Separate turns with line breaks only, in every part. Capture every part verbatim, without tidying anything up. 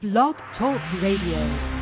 Blog Talk Radio.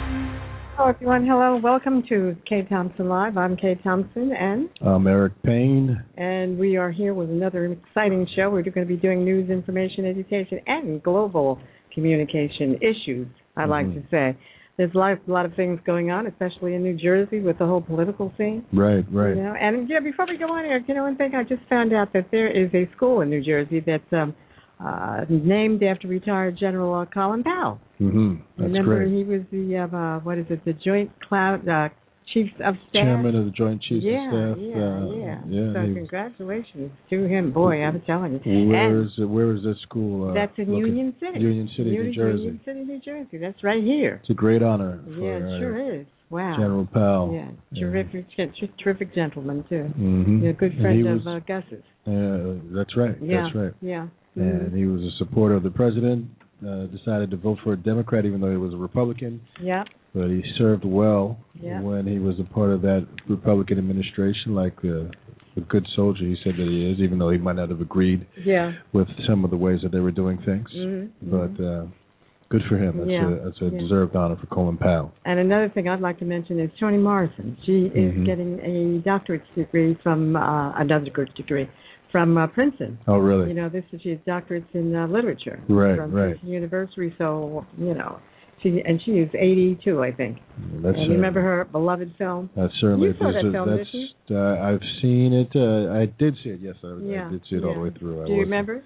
Hello, everyone. Hello. Welcome to Kay Thompson Live. I'm Kay Thompson, and
I'm Eric Payne.
And we are here with another exciting show. We're going to be doing news, information, education, and global communication issues, I like mm-hmm. to say. There's a lot, a lot of things going on, especially in New Jersey with the whole political scene.
Right, right.
You know? And yeah, before we go on, Eric, you know, one thing I just found out that there is a school in New Jersey that's um, uh, named after retired General uh, Colin Powell.
Mm-hmm. That's
Remember,
great.
he was the, uh, what is it, the Joint Cloud uh, Chiefs of Staff?
Chairman of the Joint Chiefs
yeah,
of Staff.
Yeah,
uh,
yeah,
yeah.
So congratulations to him. Boy, I'm telling you.
Where, is, it, where is this school? Uh,
that's in
located?
Union City.
Union City,
Union,
New Jersey.
Union City, New Jersey. That's right here.
It's a great honor. For,
yeah, it sure is. Wow.
General Powell.
Yeah, terrific, yeah. terrific gentleman, too.
Mm-hmm.
Yeah, a good friend of uh, Gus's.
Uh, that's right.
Yeah,
that's right.
Yeah.
Mm-hmm. And he was a supporter of the president, uh, decided to vote for a Democrat even though he was a Republican.
Yeah.
But he served well
yeah.
when he was a part of that Republican administration, like uh, a good soldier he said that he is, even though he might not have agreed
yeah.
with some of the ways that they were doing things.
Mm-hmm.
But uh, good for him. That's
yeah.
a, that's a
yeah.
deserved honor for Colin Powell.
And another thing I'd like to mention is Toni Morrison. She is
mm-hmm.
getting a doctorate degree from, uh, another degree from uh, Princeton.
Oh, really?
You know, this is, she has doctorates in uh, literature.
Right,
from
right.
Princeton University, so, you know. She, and she is eighty-two, I think.
That's
and you remember her beloved film?
That's certainly.
You saw that
a,
film,
that's,
didn't you?
Uh, I've seen it. Uh, I did see it. Yes, I,
yeah.
I did see it
yeah.
all the way through. I
Do you remember?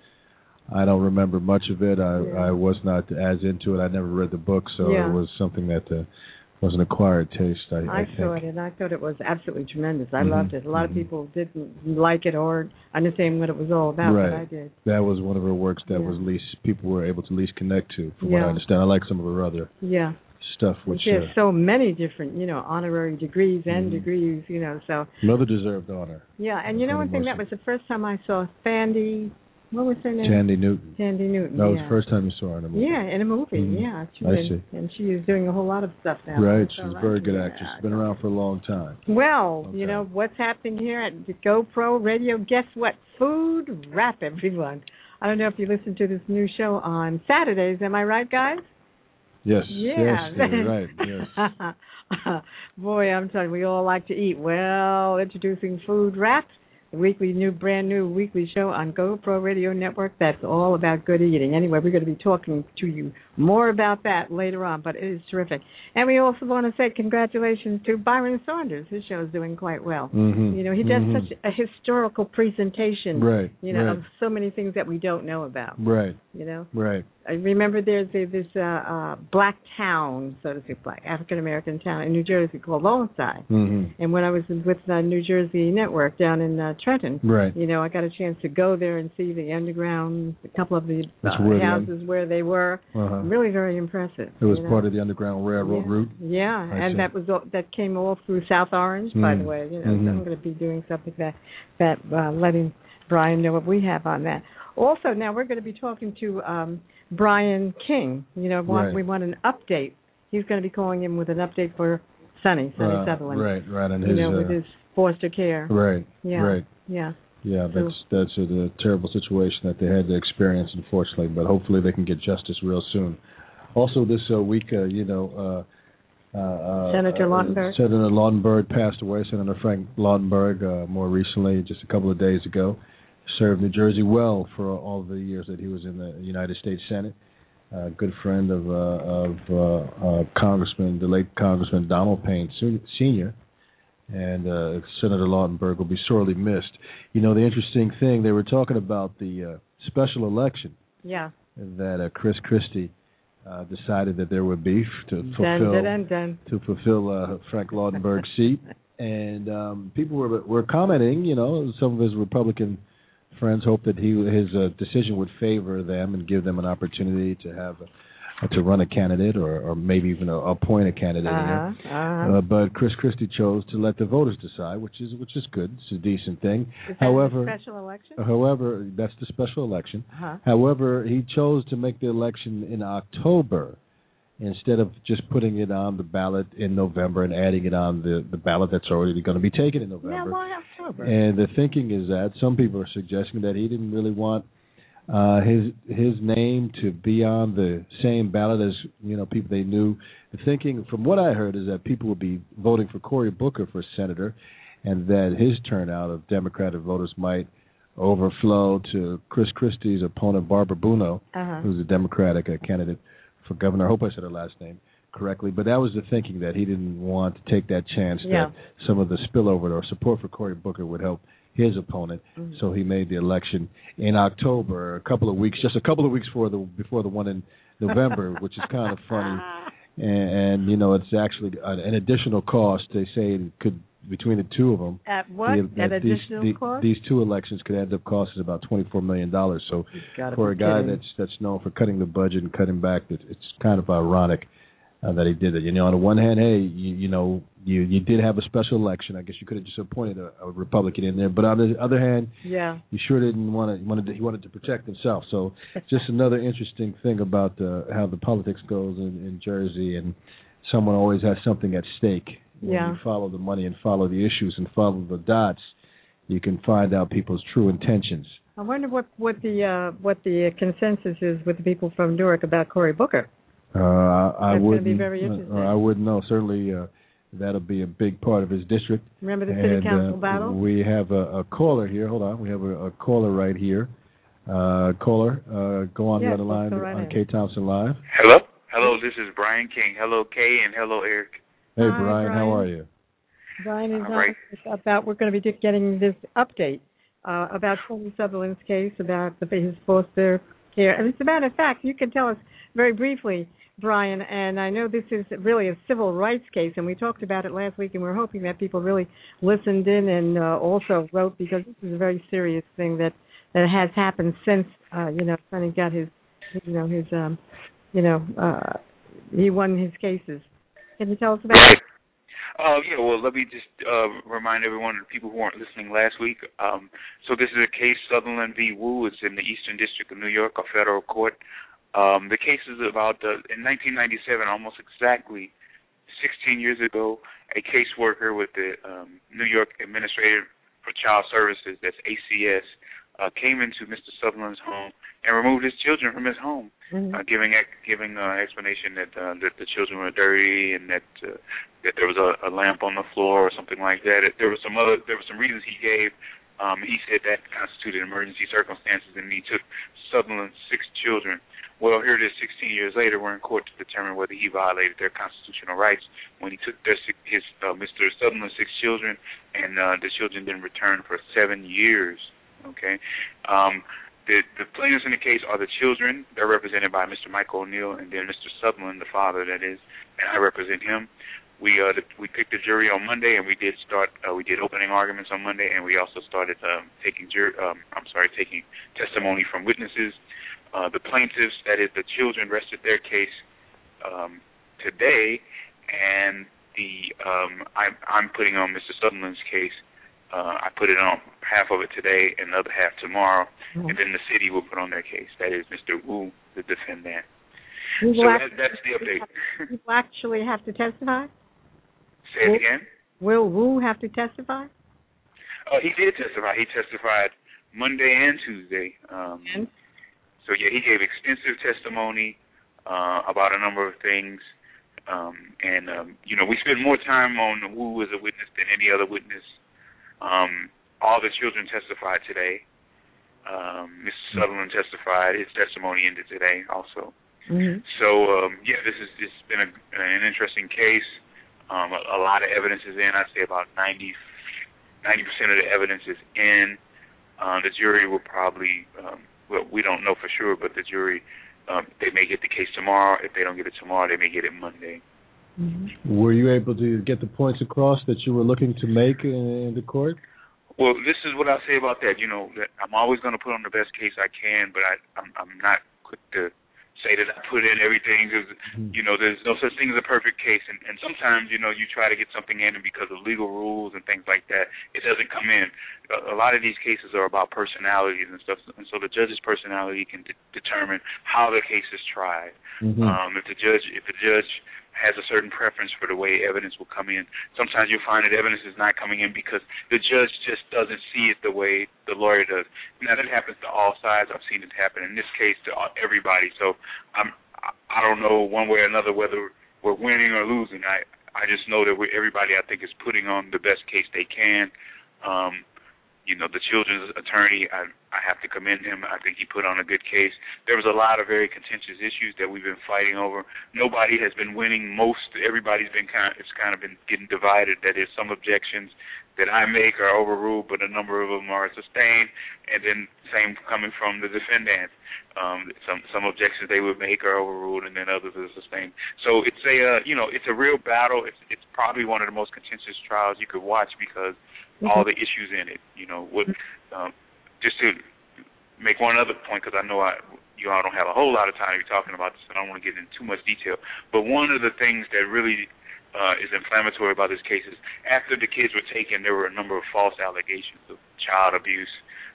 I don't remember much of it. I
yeah.
I was not as into it. I never read the book, so
yeah.
it was something that uh, was an acquired taste. I,
I,
I
saw
think.
it, and I thought it was absolutely tremendous. I
mm-hmm.
loved it. A lot
mm-hmm.
of people didn't like it or understand what it was all about,
right.
but I did.
That was one of her works that
yeah.
was least people were able to least connect to, from
yeah.
what I understand. I like some of her other
yeah.
stuff, which
she has
uh,
so many different, you know, honorary degrees and
mm-hmm.
degrees, you know. So
another deserved honor.
Yeah, and you know one thing, that was the first time I saw Sandy. What was her name?
Tandy Newton.
Tandy Newton.
That was
yeah.
the first time you saw her in a movie.
Yeah, in a movie.
Mm-hmm.
Yeah, she
I
was,
see.
And she is doing a whole lot of stuff now.
Right,
so
she's a
right.
very good
yeah.
actress. She's been around for a long time.
Well,
okay.
you know what's happening here at the GoPro Radio. Guess what? Food Wrap, everyone. I don't know if you listen to this new show on Saturdays. Am I right, guys?
Yes.
Yeah.
Yes, you're right. Yes.
Boy, I'm telling you, we all like to eat. Well, introducing Food Wrap, the weekly new, brand new weekly show on GoPro Radio Network that's all about good eating. Anyway, we're going to be talking to you more about that later on, but it is terrific. And we also want to say congratulations to Byron Saunders. His show is doing quite well.
Mm-hmm.
You know, he does
mm-hmm.
such a historical presentation,
right,
you know,
right.
of so many things that we don't know about.
Right.
You know?
Right.
I remember there's a, this uh, uh, black town, so to speak, black African-American town in New Jersey called Lawnside.
Mm-hmm.
And when I was with the New Jersey Network down in uh, Trenton,
right.
you know, I got a chance to go there and see the underground, a couple of the uh,
where
houses
the,
where they were.
Uh-huh.
Really very impressive.
It was
you know?
part of the Underground Railroad
yeah.
route?
Yeah,
I
and
see.
that was all, that came all through South Orange, mm-hmm. by the way. You know,
mm-hmm.
so I'm going to be doing something that, that uh, letting Brian know what we have on that. Also, now we're going to be talking to um, Brian King. You know, want,
right.
we want an update. He's going to be calling in with an update for Sonny, Sonny
uh,
Sutherland.
Right, right. And
you
his,
know,
uh,
with his foster care.
Right,
yeah,
right.
Yeah.
Yeah,
so,
that's that's a, a terrible situation that they had to experience, unfortunately. But hopefully they can get justice real soon. Also, this uh, week, uh, you know, uh, uh,
Senator
uh,
Lautenberg.
Senator Lautenberg passed away. Senator Frank Lautenberg, uh, more recently, just a couple of days ago, served New Jersey well for all the years that he was in the United States Senate. A uh, good friend of uh, of uh, uh, Congressman, the late Congressman Donald Payne Senior And uh, Senator Lautenberg will be sorely missed. You know, the interesting thing, they were talking about the uh, special election
yeah.
that uh, Chris Christie uh, decided that there would be to fulfill
dun, dun, dun.
to fulfill uh, Frank Lautenberg's seat. And um, people were were commenting, you know, some of his Republican friends hoped that he his uh, decision would favor them and give them an opportunity to have a, to run a candidate or, or maybe even a, appoint a candidate.
Uh-huh, uh-huh.
Uh, but Chris Christie chose to let the voters decide, which is which is good. It's a decent thing.
Is that
however,
a special election?
However, that's the special election.
Uh-huh.
However, he chose to make the election in October instead of just putting it on the ballot in November and adding it on the, the ballot that's already going to be taken in November.
Yeah, why October?
And the thinking is that some people are suggesting that he didn't really want uh, his his name to be on the same ballot as you know people they knew. The thinking, from what I heard, is that people would be voting for Cory Booker for senator, and that his turnout of Democratic voters might overflow to Chris Christie's opponent, Barbara Buono, uh-huh. who's a Democratic uh, candidate for governor. I hope I said her last name correctly, but that was the thinking, that he didn't want to take that chance yeah. that some of the spillover or support for Cory Booker would help his opponent. Mm-hmm. So he made the election in October, a couple of weeks, just a couple of weeks before the before the one in November, which is kind of funny. And, and you know, it's actually an additional cost. They say it could, between the two of them.
At what? The, At these, additional
the,
cost?
These two elections could end up costing about twenty-four million dollars. So for a guy
kidding.
that's that's known for cutting the budget and cutting back, it's, it's kind of ironic uh, that he did it. You know, on the one hand, hey, you, you know, you, you did have a special election. I guess you could have just appointed a, a Republican in there. But on the other hand,
yeah,
he sure didn't want to. Wanted to, he wanted to protect himself. So just another interesting thing about uh, how the politics goes in, in Jersey, and someone always has something at stake. When
yeah.
you follow the money and follow the issues and follow the dots, you can find out people's true intentions.
I wonder what what the uh, what the consensus is with the people from Newark about Cory Booker.
Uh, I
That's
wouldn't.
Be very interesting.
Uh, I wouldn't know. Certainly, uh, that'll be a big part of his district.
Remember the city
and,
council
uh,
battle?
We have a, a caller here. Hold on. We have a, a caller right here. Uh, caller, uh, go on
yes,
the other line
right
on
in.
Kay Thompson Live.
Hello. Hello. This is Brian King. Hello, Kay, and hello, Eric.
Hey,
Hi,
Brian,
Brian.
how are you?
Brian is
right.
about, we're going to be getting this update uh, about Tony Sutherland's case, about the, his foster care. And as a matter of fact, you can tell us very briefly, Brian, and I know this is really a civil rights case, and we talked about it last week, and we're hoping that people really listened in and uh, also wrote, because this is a very serious thing that, that has happened since, uh, you know, Sonny got his, you know, his, um, you know, uh, he won his cases. Can you tell us about it?
Uh, yeah, well, let me just uh, remind everyone, the people who weren't listening last week. Um, so this is a case, Sutherland v. Wu. It's in the Eastern District of New York, a federal court. Um, the case is about, uh, in nineteen ninety-seven, almost exactly sixteen years ago, a caseworker with the um, New York Administrative for Child Services, that's A C S, uh, came into Mister Sutherland's home and removed his children from his home, mm-hmm. uh, giving giving uh, explanation that uh, that the children were dirty and that uh, that there was a, a lamp on the floor or something like that. There was some other there were some reasons he gave. Um, he said that constituted emergency circumstances, and he took Sutherland's six children. Well, here it is, sixteen years later, we're in court to determine whether he violated their constitutional rights when he took their his uh, Mister Sutherland's six children, and uh, the children didn't return for seven years. Okay. Um, The, the plaintiffs in the case are the children. They're represented by Mister Michael O'Neill, and then Mister Sutherland, the father, that is, and I represent him. We uh, the, we picked the jury on Monday, and we did start. Uh, we did opening arguments on Monday, and we also started um, taking jur- um, I'm sorry, taking testimony from witnesses. Uh, the plaintiffs, that is, the children, rested their case um, today, and the um, I'm, I'm putting on Mister Sutherland's case. Uh, I put it on half of it today and the other half tomorrow, mm-hmm. and then the city will put on their case. That is Mister Wu, the defendant. So that, that's the update.
He will actually have to testify?
Say it
will,
again?
Will Wu have to testify?
Uh, he did testify. He testified Monday and Tuesday. Um,
and?
So, yeah, he gave extensive testimony uh, about a number of things. Um, and, um, you know, we spend more time on Wu as a witness than any other witness. Um, all the children testified today. Um, Mister Sutherland testified. His testimony ended today also.
Mm-hmm.
So, um, yeah, this has it's been a, an interesting case. Um, a, a lot of evidence is in. I'd say about ninety percent of the evidence is in. Uh, the jury will probably, um, well, we don't know for sure, but the jury, um, they may get the case tomorrow. If they don't get it tomorrow, they may get it Monday.
Mm-hmm. Were you able to get the points across that you were looking to make in the court?
Well, this is what I'll say about that. You know, that I'm always going to put on the best case I can, but I, I'm, I'm not quick to say that I put in everything because, mm-hmm. you know, there's no such thing as a perfect case. And, and sometimes, you know, you try to get something in, and because of legal rules and things like that, it doesn't come in. A, a lot of these cases are about personalities and stuff, and so the judge's personality can de- determine how the case is tried. Mm-hmm. Um, if the judge, if the judge has a certain preference for the way evidence will come in. Sometimes you'll find that evidence is not coming in because the judge just doesn't see it the way the lawyer does. Now, that happens to all sides. I've seen it happen in this case to everybody. So I'm, I don't know one way or another whether we're winning or losing. I, I just know that we, everybody, I think, is putting on the best case they can. Um, You know, the children's attorney, I, I have to commend him. I think he put on a good case. There was a lot of very contentious issues that we've been fighting over. Nobody has been winning. Most, everybody's been kind of, it's kind of been getting divided. That is, some objections that I make are overruled, but a number of them are sustained. And then same coming from the defendant. Um, some some objections they would make are overruled, and then others are sustained. So it's a, uh, you know, it's a real battle. It's it's probably one of the most contentious trials you could watch because Mm-hmm. all the issues in it, you know. What, um, just to make one other point, because I know I, you all don't have a whole lot of time to be talking about this, and I don't want to get into too much detail. But one of the things that really uh, is inflammatory about this case is after the kids were taken, there were a number of false allegations of child abuse,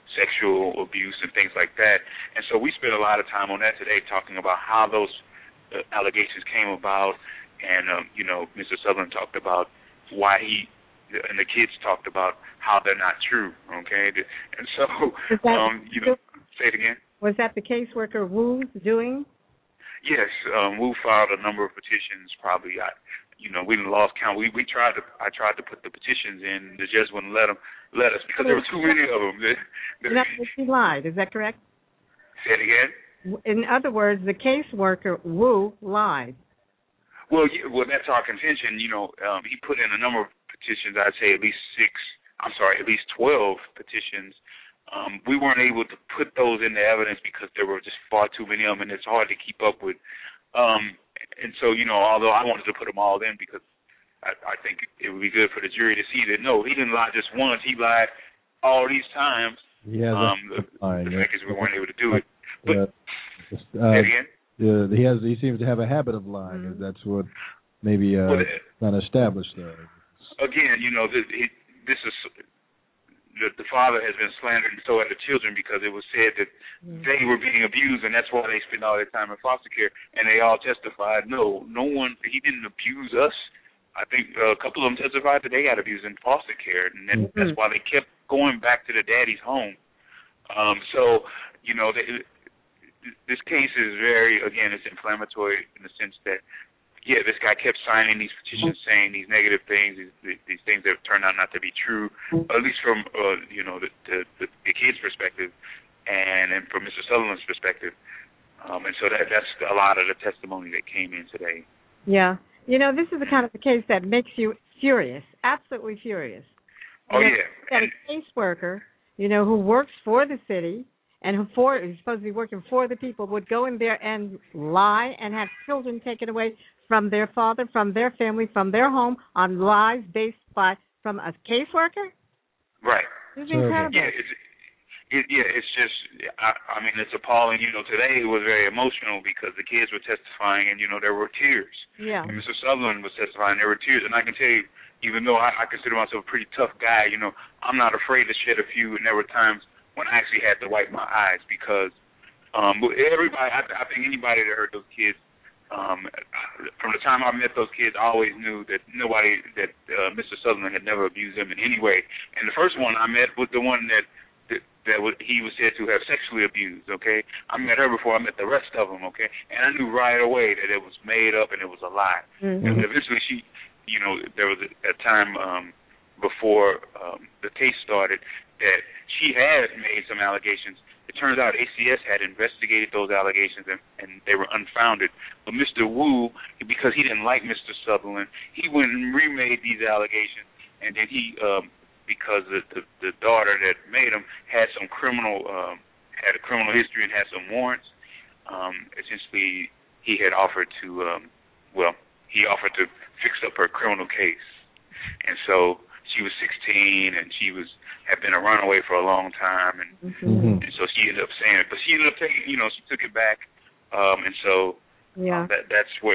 sexual abuse, and things like that. And so we spent a lot of time on that today, talking about how those uh, allegations came about, and um, you know, Mister Sutherland talked about why he. And the kids talked about how they're not true, okay? And so,
that,
um, you know, say it again.
Was that the caseworker Wu doing?
Yes, um, Wu filed a number of petitions. Probably, I, you know, we lost count. We we tried to, I tried to put the petitions in. The judge wouldn't let them, let us because there were too many of them.
That he lied. Is that correct?
Say it again.
In other words, the caseworker Wu lied.
Well, yeah, well, that's our contention. You know, um, he put in a number of petitions. I'd say at least six. I'm sorry, at least twelve petitions. Um, we weren't able to put those into evidence because there were just far too many of them, and it's hard to keep up with. Um, and so, you know, although I wanted to put them all in because I, I think it would be good for the jury to see that no, he didn't lie just once. He lied all these times.
Yeah,
um, the,
fine,
the
yeah.
fact is we weren't able to do it. But
uh, uh,
say it again.
Yeah, he has. He seems to have a habit of lying. Mm-hmm. That's what maybe uh,
well,
kind of established there.
Again, you know, this, this is the, the father has been slandered, and so have the children, because it was said that mm-hmm. they were being abused, and that's why they spent all their time in foster care. And they all testified, no, no one, he didn't abuse us. I think uh, a couple of them testified that they got abused in foster care, and that, mm-hmm. that's why they kept going back to the daddy's home. Um, so, you know, they, this case is very, again, it's inflammatory in the sense that, yeah, this guy kept signing these petitions saying these negative things, these, these things that turned out not to be true, at least from, uh, you know, the, the, the, the kid's perspective and, and from Mister Sutherland's perspective. Um, and so that that's a lot of the testimony that came in today.
Yeah. You know, this is the kind of a case that makes you furious, absolutely furious. You
oh,
know,
yeah.
That a caseworker, you know, who works for the city and who for, is supposed to be working for the people would go in there and lie and have children taken away from their father, from their family, from their home on lies based by from a caseworker?
Right.
This is incredible.
Yeah, it's, it, yeah, it's just, I, I mean, it's appalling. You know, today it was very emotional because the kids were testifying and, you know, there were tears.
Yeah.
And Mister Sutherland was testifying, there were tears. And I can tell you, even though I, I consider myself a pretty tough guy, you know, I'm not afraid to shed a few, and there were times when I actually had to wipe my eyes because um, everybody, I, I think anybody that heard those kids, Um, from the time I met those kids, I always knew that nobody, that uh, Mister Sutherland had never abused them in any way. And the first one I met was the one that that, that was, he was said to have sexually abused, okay? I met her before I met the rest of them, okay? And I knew right away that it was made up and it was a lie. Mm-hmm. And eventually she, you know, there was a, a time um, before um, the case started that she had made some allegations. It turns out A C S had investigated those allegations and, and they were unfounded. But Mister Wu, because he didn't like Mister Sutherland, he went and remade these allegations. And then he, um, because the, the the daughter that made them had some criminal, um, had a criminal history and had some warrants. Um, essentially, he had offered to, um, well, he offered to fix up her criminal case. And so she was sixteen and she was had been a runaway for a long time, and, mm-hmm. and so she ended up saying it. But she ended up taking, you know, she took it back, um, and so
yeah,
um, that that's what.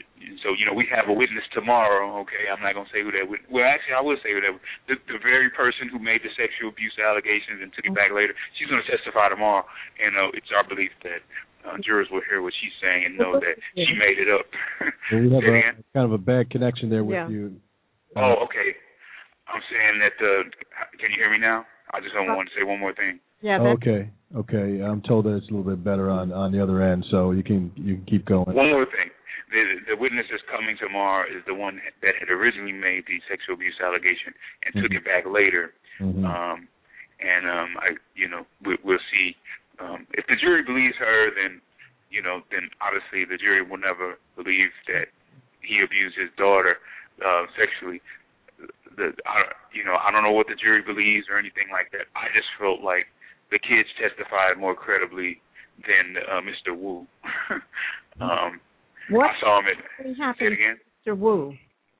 So you know, we have a witness tomorrow. Okay, I'm not gonna say who that witness. Well, actually, I will say who that. The, the very person who made the sexual abuse allegations and took it back later. She's gonna testify tomorrow, and uh, it's our belief that uh, jurors will hear what she's saying and know that she made it up.
Well, we have a, kind of a bad connection there with
yeah.
you.
Oh, okay. I'm saying that. Uh, can you hear me now? I just don't want to say one more thing.
Yeah.
Oh, okay. Okay. I'm told that it's a little bit better on, on the other end, so you can you can keep going.
One more thing. The, the witness that's coming tomorrow is the one that had originally made the sexual abuse allegation and mm-hmm. took it back later.
Mm-hmm.
Um, and um, I, you know, we, we'll see. Um, if the jury believes her, then, you know, then obviously the jury will never believe that he abused his daughter uh, sexually. The, I, you know, I don't know what the jury believes or anything like that. I just felt like the kids testified more credibly than uh, Mister Wu. um,
what
I saw him at. Say it again.
Mister Wu.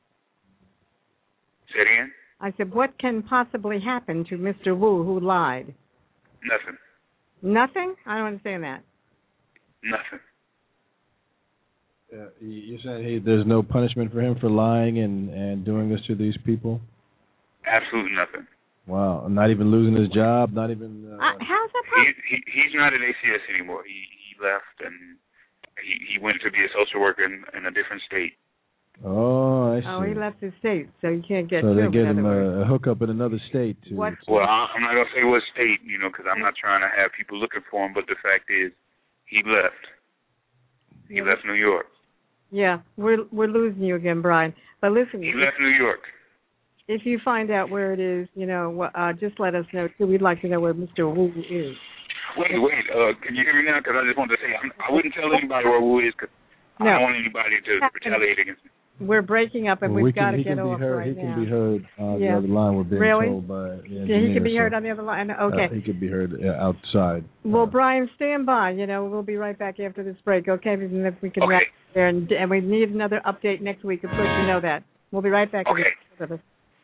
Say it again.
I said, what can possibly happen to Mister Wu who lied?
Nothing.
Nothing? I don't understand that.
Nothing.
Uh, you said hey, there's no punishment for him for lying and, and doing this to these people?
Absolutely nothing.
Wow. Not even losing his job? Not even... Uh,
uh, how's that possible?
He, he, he's not at A C S anymore. He he left and he, he went to be a social worker in, in a different state.
Oh, I see.
Oh, he left his state, so you can't get
So they
killed,
get him a, a hookup in another state. To,
what?
Well, I'm not going to say what state, you know, because I'm not trying to have people looking for him, but the fact is he left. He yeah. left New York.
Yeah, we're we're losing you again, Brian. But listen,
he left New York.
If you find out where it is, you know, uh, just let us know too. We'd like to know where Mister Wu is.
Wait, wait. Uh, can you hear me now? Because I just wanted to say I'm, I wouldn't tell anybody where Wu is because no. I don't want anybody to retaliate against me.
We're breaking up, and
well,
we've
we
got to
he
get
can
off
be heard,
right
he
now.
He can be heard on
yeah.
the other line. We're being
really?
told by the engineer.
Yeah, he can be heard
so,
on the other line. Okay.
Uh, he could be heard uh, outside.
Well,
uh,
Brian, stand by. You know, we'll be right back after this break. Okay, and if we can
okay.
wrap there, and, and we need another update next week. Of course, you know that. We'll be right back.
Okay.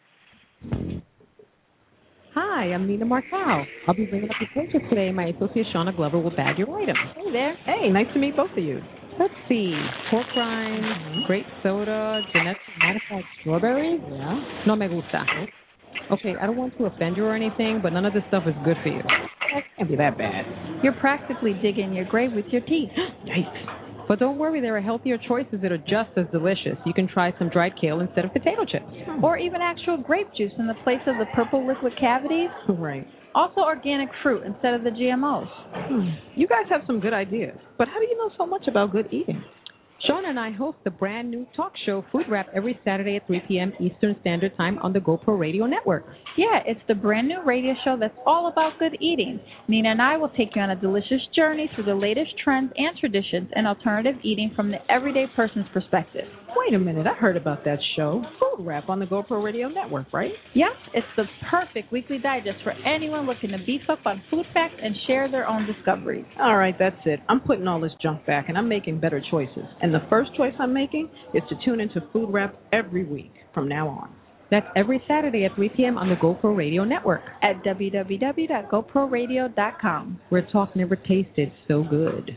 Hi, I'm Nina Martel. I'll be bringing up your purchase today. My associate Shauna Glover will bag your items.
Hey there. Hey, nice to meet both of you.
Let's see. Pork rinds, mm-hmm. grape soda, genetic modified strawberries.
Yeah.
No me gusta. Okay, I don't want to offend you or anything, but none of this stuff is good for you.
That can't be that bad. You're practically digging your grave with your teeth.
Yikes. But don't worry, there are healthier choices that are just as delicious. You can try some dried kale instead of potato chips.
Hmm. Or even actual grape juice in the place of the purple liquid cavities.
Right.
Also organic fruit instead of the G M Os.
Hmm. You guys have some good ideas. But how do you know so much about good eating? Sean and I host the brand new talk show, Food Rap, every Saturday at three p.m. Eastern Standard Time on the GoPro Radio Network.
Yeah, it's the brand new radio show that's all about good eating. Nina and I will take you on a delicious journey through the latest trends and traditions and alternative eating from the everyday person's perspective.
Wait a minute, I heard about that show, Food Rap, on the GoPro Radio Network, right?
Yep, it's the perfect weekly digest for anyone looking to beef up on food facts and share their own discoveries.
All right, that's it. I'm putting all this junk back, and I'm making better choices. And the first choice I'm making is to tune into Food Rap every week from now on. That's every Saturday at three p.m. on the GoPro Radio Network.
At w w w dot gopro radio dot com.
Where talk never tasted so good.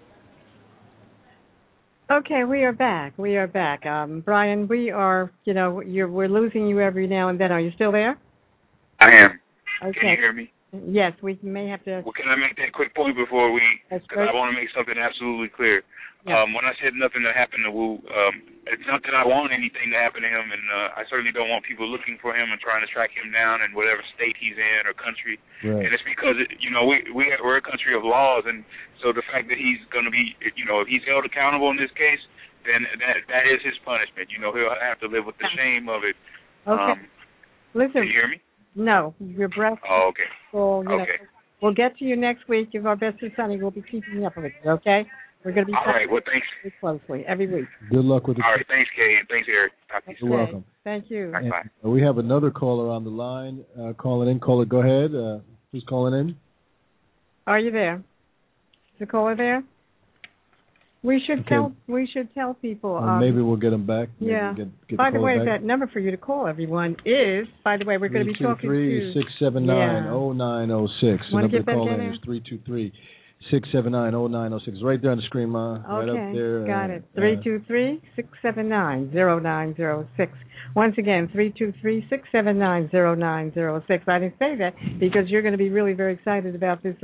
Okay, we are back. We are back. Um, Brian, we are, you know, you're, we're losing you every now and then. Are you still there?
I am.
Okay.
Can you hear me?
Yes, we may have to.
Well, can I make that quick point before we, because I want to make something absolutely clear. Yeah. Um, when I said nothing that happened to Wu, um, it's not that I want anything to happen to him, and uh, I certainly don't want people looking for him and trying to track him down in whatever state he's in or country.
Right.
And it's because, it, you know, we, we, we're a country of laws, and so the fact that he's going to be, you know, if he's held accountable in this case, then that that is his punishment. You know, he'll have to live with the shame of it.
Okay.
Um,
Listen.
Can you hear me?
No, your breath.
Oh, okay.
Full, you
okay.
Know, we'll get to you next week. Give our best to Sonny. We'll be keeping up with you, okay? We're going to be
all right. Well, thanks.
Very closely every week.
Good luck with it.
All right. Thanks, Kay. Thanks, Eric. Talk to you soon.
You're welcome.
Thank you.
Right, bye.
And we have another caller on the line. Uh, calling in. Caller, go ahead. Uh, who's calling in?
Are you there? Is the caller there? We should
okay.
tell we should tell people.
Uh,
um,
maybe we'll get them back. Maybe
yeah.
Get, get
by
the,
the way,
back.
that number for you to call everyone is. By the way, we're going to be talking to.
three two three, six seven nine, zero nine zero six. The number to call in is three two three, six seven nine, zero nine zero six. Right there on the screen, Ma.
Okay.
Right up there.
Got
uh,
it. Three two three six seven nine zero nine zero six. Once again, three two three six seven nine zero nine zero six. I didn't say that because you're going to be really very excited about this uh,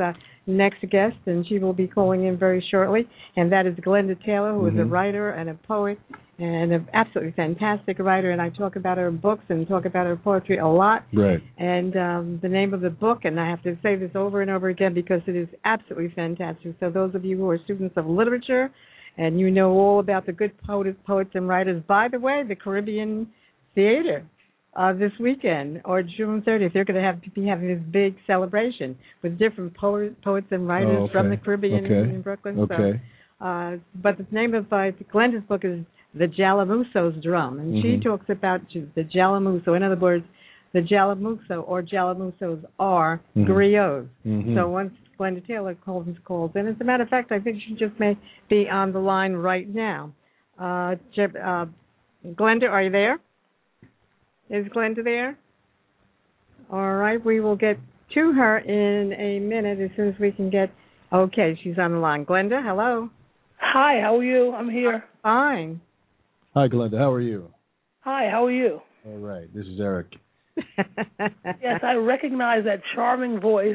next guest, and she will be calling in very shortly. And that is Glenda Taylor, who
mm-hmm.
is a writer and a poet and an absolutely fantastic writer. And I talk about her books and talk about her poetry a lot.
Right.
And um, the name of the book, and I have to say this over and over again because it is absolutely fantastic. So those of you who are students of literature and you know all about the good poets, poets and writers, by the way, the Caribbean Theater uh, this weekend or June thirtieth, they're going to have be having this big celebration with different poets, poets and writers
oh, okay.
from the Caribbean
okay.
in Brooklyn.
Okay.
So, uh, but the name of uh, Glenda's book is The Jalamuso's Drum, and mm-hmm. she talks about the Jalamuso. In other words, the Jalamuso or Jalamusos are mm-hmm. griots.
Mm-hmm.
So once Glenda Taylor calls calls in, as a matter of fact, I think she just may be on the line right now. Uh, uh, Glenda, are you there? Is Glenda there? All right, we will get to her in a minute as soon as we can get. Okay, she's on the line. Glenda, hello.
Hi, how are you? I'm here.
Fine.
Hi, Glenda. How are you?
Hi, how are you?
All right. This is Eric.
Yes, I recognize that charming voice.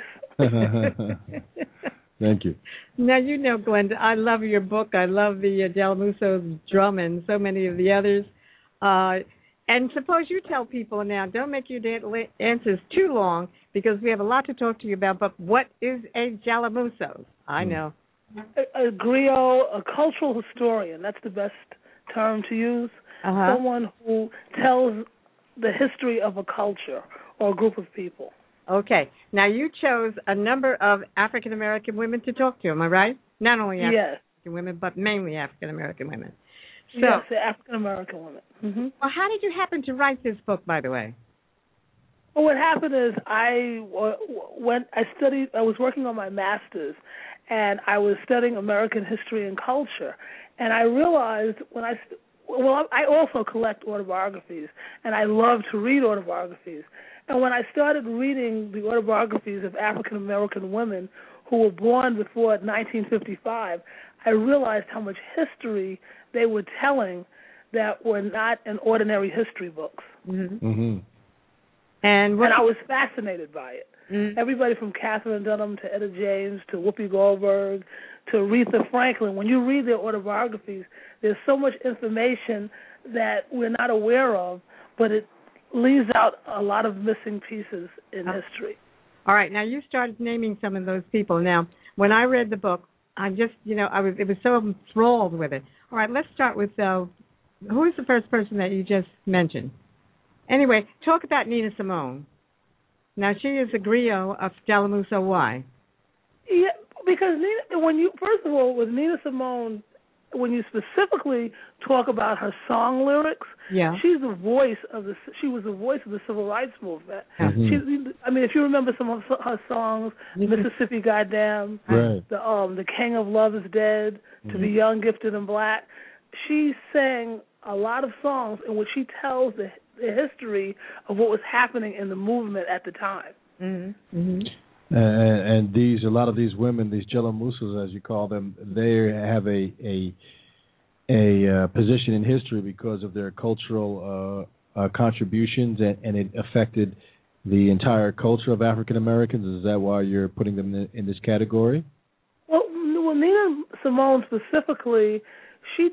Thank you.
Now, you know, Glenda, I love your book. I love the uh, Jalamuso's Drum and so many of the others. Uh, and suppose you tell people now, don't make your da- answers too long because we have a lot to talk to you about, but what is a Jalamuso? I know.
A, a griot, a cultural historian, that's the best term to use.
Uh-huh.
Someone who tells the history of a culture or a group of people.
Okay. Now, you chose a number of African-American women to talk to, am I right? Not only African-American
yes.
women, but mainly African-American women. So,
yes, the African-American women. Mm-hmm.
Well, how did you happen to write this book, by the way?
Well, what happened is I went, I studied, I was working on my master's, and I was studying American history and culture, and I realized when I, well, I also collect autobiographies, and I love to read autobiographies. And when I started reading the autobiographies of African-American women who were born before nineteen fifty-five, I realized how much history they were telling that were not in ordinary history books.
Mm-hmm.
Mm-hmm.
And,
and I was fascinated by it. Mm-hmm. Everybody from Katherine Dunham to Etta James to Whoopi Goldberg to Aretha Franklin, when you read their autobiographies, there's so much information that we're not aware of, but it leaves out a lot of missing pieces in oh. history.
All right. Now, you started naming some of those people. Now, when I read the book, I just, you know, I was it was so enthralled with it. All right, let's start with, uh, who is the first person that you just mentioned? Anyway, talk about Nina Simone. Now, she is a griot of Jalamuso. Why?
Yeah, because Nina, when you, first of all, with Nina Simone, when you specifically talk about her song lyrics,
yeah.
she's the voice of the. She was the voice of the civil rights movement.
Mm-hmm.
She, I mean, if you remember some of her songs, Mississippi Goddamn,
right.
the um, the King of Love is Dead, mm-hmm. To Be Young, Gifted, and Black, she sang a lot of songs in which she tells the, the history of what was happening in the movement at the time.
Mm-hmm. Mm-hmm.
And, and these, a lot of these women, these Jalamusos, as you call them, they have a a, a uh, position in history because of their cultural uh, uh, contributions, and, and it affected the entire culture of African Americans. Is that why you're putting them in, in this category?
Well, well, Nina Simone specifically, she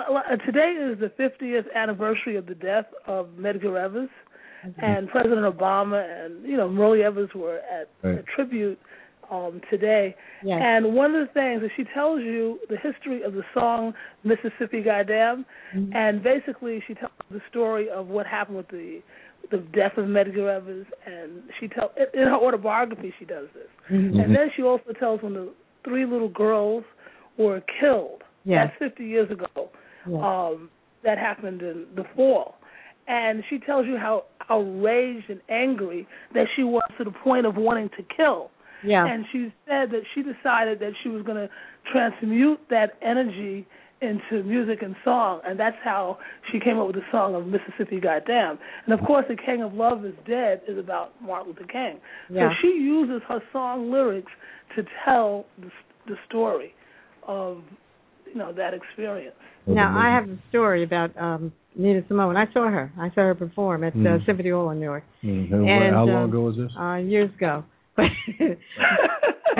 today is the fiftieth anniversary of the death of Medgar Evers. And President Obama and, you know, Murray Evers were at
right.
a tribute um, today.
Yes.
And one of the things that she tells you the history of the song Mississippi Goddamn, mm-hmm. and basically she tells the story of what happened with the the death of Medgar Evers, and she tells in her autobiography she does this.
Mm-hmm.
And then she also tells when the three little girls were killed.
Yes.
That's fifty years ago.
Yes.
Um, that happened in the fall. And she tells you how outraged and angry that she was to the point of wanting to kill.
Yeah.
And she said that she decided that she was going to transmute that energy into music and song, and that's how she came up with the song of Mississippi Goddamn. And, of course, The King of Love is Dead is about Martin Luther King.
Yeah.
So she uses her song lyrics to tell the, the story of, you know, that experience.
Now, I have a story about um, Nina Simone. I saw her. I saw her perform at
mm.
uh, Symphony Hall in New York.
Mm.
And,
how long
um,
ago was this?
Uh, years ago.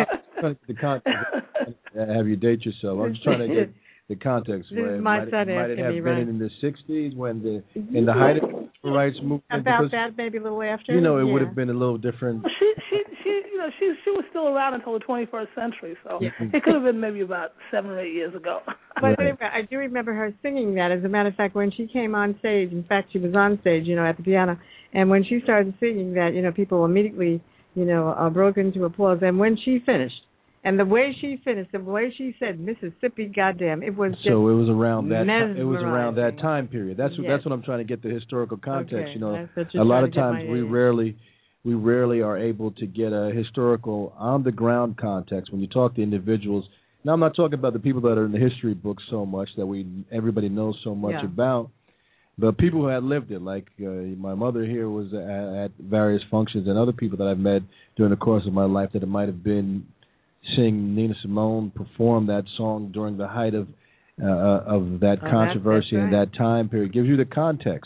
trying to get the context. Have you date yourself? I'm just trying to get the context.
This
Where
is my
might,
son
might it
asking
have
me,
been
right?
in the sixties when the in the height of the civil rights movement?
About
because,
that, maybe a little after.
You know, it
yeah.
would have been a little different.
She, she, she, you know, she, she was still around until the twenty-first century, so
Yeah.
it could have been maybe about seven or eight years ago.
But anyway, I do remember her singing that. As a matter of fact, when she came on stage, in fact, she was on stage, you know, at the piano, and when she started singing that, you know, people immediately, you know, uh, broke into applause. And when she finished, and the way she finished, the way she said Mississippi, goddamn, it was just
so it was around that.
mesmerizing.
It was around that time period. That's what
Yes.
that's what I'm trying to get the historical context.
Okay,
You know,
that's what
a
you're
lot
trying
of
to get
times
my
we
age.
rarely we rarely are able to get a historical on the ground context when you talk to individuals. Now, I'm not talking about the people that are in the history books so much that we everybody knows so much
Yeah.
about, but people who had lived it. Like uh, my mother here was at, at various functions, and other people that I've met during the course of my life that it might have been seeing Nina Simone perform that song during the height of uh, of that
Oh,
controversy
that's, that's
in that time period. Gives you the context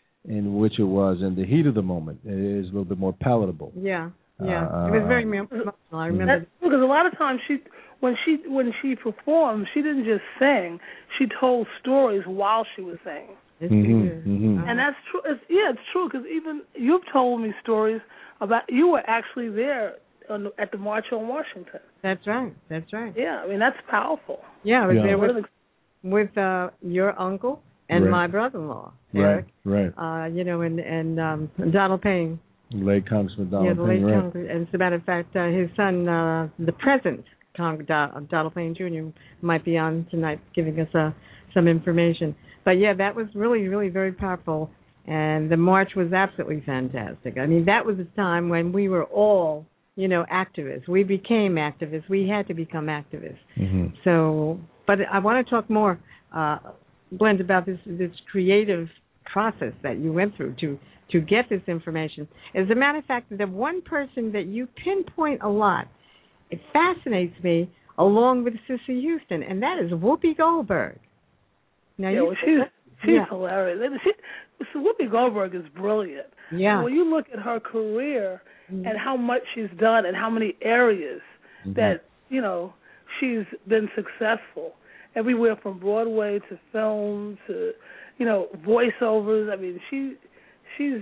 in which it was, and the heat of the moment it is a little bit more palatable.
Yeah, yeah.
Uh,
it was very emotional. I remember.
That's because a lot of times she, when she when she performed, she didn't just sing; she told stories while she was singing.
Yes,
Mhm,
she did.
mhm.
Uh-huh.
And that's true. It's, yeah, it's true because even you've told me stories about you were actually there on, at the March on Washington.
That's right. That's right.
Yeah, I mean that's powerful.
Yeah, I was
Yeah.
there
One
with
of the-
with uh, your uncle and
Right.
my brother-in-law,
Right,
Eric.
right.
Uh, you know, and and um, Donald Payne.
Late Congressman
yeah,
Donald
the
Payne,
late
right?
Congress. And as a matter of fact, uh, his son, uh, the present Cong- Don- Donald Payne Junior, might be on tonight giving us uh, some information. But yeah, that was really, really very powerful. And the march was absolutely fantastic. I mean, that was a time when we were all, you know, activists. We became activists. We had to become activists.
Mm-hmm.
So, but I want to talk more, uh, Blend, about this this creative process that you went through to to get this information. As a matter of fact, the one person that you pinpoint a lot, it fascinates me, along with Cissy Houston, and that is Whoopi Goldberg. Now,
yeah,
you
well, she's she's
yeah.
hilarious. And she, so Whoopi Goldberg is brilliant.
Yeah.
When you look at her career
Mhm.
and how much she's done and how many areas
Mm-hmm.
that you know she's been successful, everywhere from Broadway to film to you know voiceovers. I mean, she she's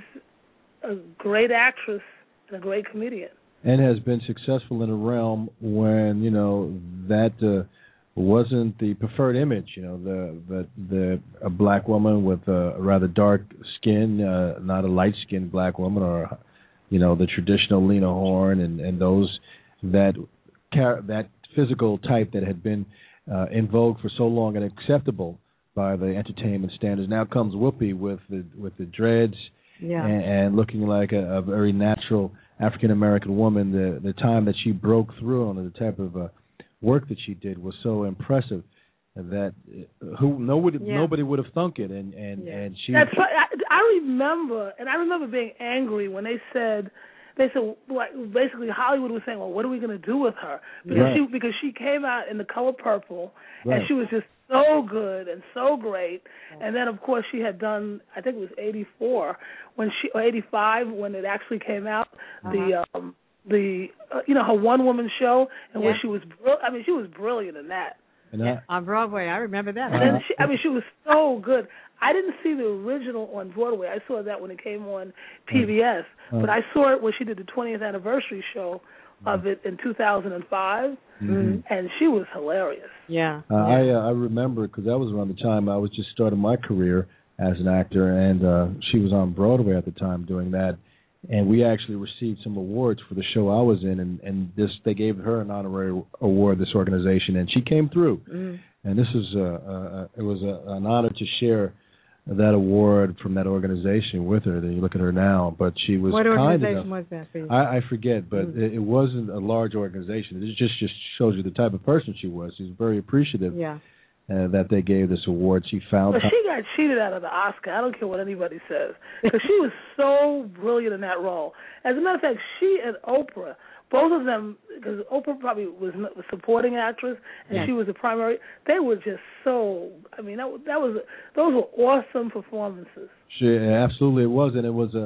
a great actress and a great comedian.
And has been successful in a realm when, you know, that uh, wasn't the preferred image. You know, the the the a black woman with a rather dark skin, uh, not a light skinned black woman, or you know, the traditional Lena Horne and, and those that that physical type that had been uh, in vogue for so long and acceptable by the entertainment standards. Now comes Whoopi with the with the dreads.
Yeah.
And, and looking like a, a very natural African American woman. The the time that she broke through on the type of uh, work that she did was so impressive that uh, who nobody
Yeah.
nobody would have thunk it. And and,
Yeah.
and she
That's right. I, I remember, and I remember being angry when they said, they said, like, basically Hollywood was saying, well, what are we going to do with her? Because
Right.
she because she came out in the color purple,
Right.
and she was just so good and so great. And then, of course, she had done, I think it was eighty-four when she, or eighty-five when it actually came out.
Uh-huh.
The um, the uh, you know her one woman show, and
Yeah.
where she was, brill- I mean, she was brilliant in that.
and I,
On Broadway, I remember that.
And then she, I mean, she was so good. I didn't see the original on Broadway. I saw that when it came on P B S.
Uh,
But I saw it when she did the twentieth anniversary show of it in two thousand five,
mhm.
and she was hilarious.
Yeah.
Uh, I uh, I remember because that was around the time I was just starting my career as an actor, and uh, she was on Broadway at the time doing that, and we actually received some awards for the show I was in, and, and this they gave her an honorary award, this organization, and she came through,
Mm.
and this was uh, uh, it was a, an honor to share that award from that organization with her. Then you look at her now, but she was
What
kind
organization
enough.
was that for you?
I, I forget, but
Mm.
it, it wasn't a large organization. It just just shows you the type of person she was. She's very appreciative
yeah.
uh, that they gave this award. She found
But she got cheated out of the Oscar. I don't care what anybody says, because she was so brilliant in that role. As a matter of fact, she and Oprah, both of them, because Oprah probably was a supporting actress and
Yeah.
she was the primary. They were just so. I mean, that, that was those were awesome performances.
she absolutely it was, and it was a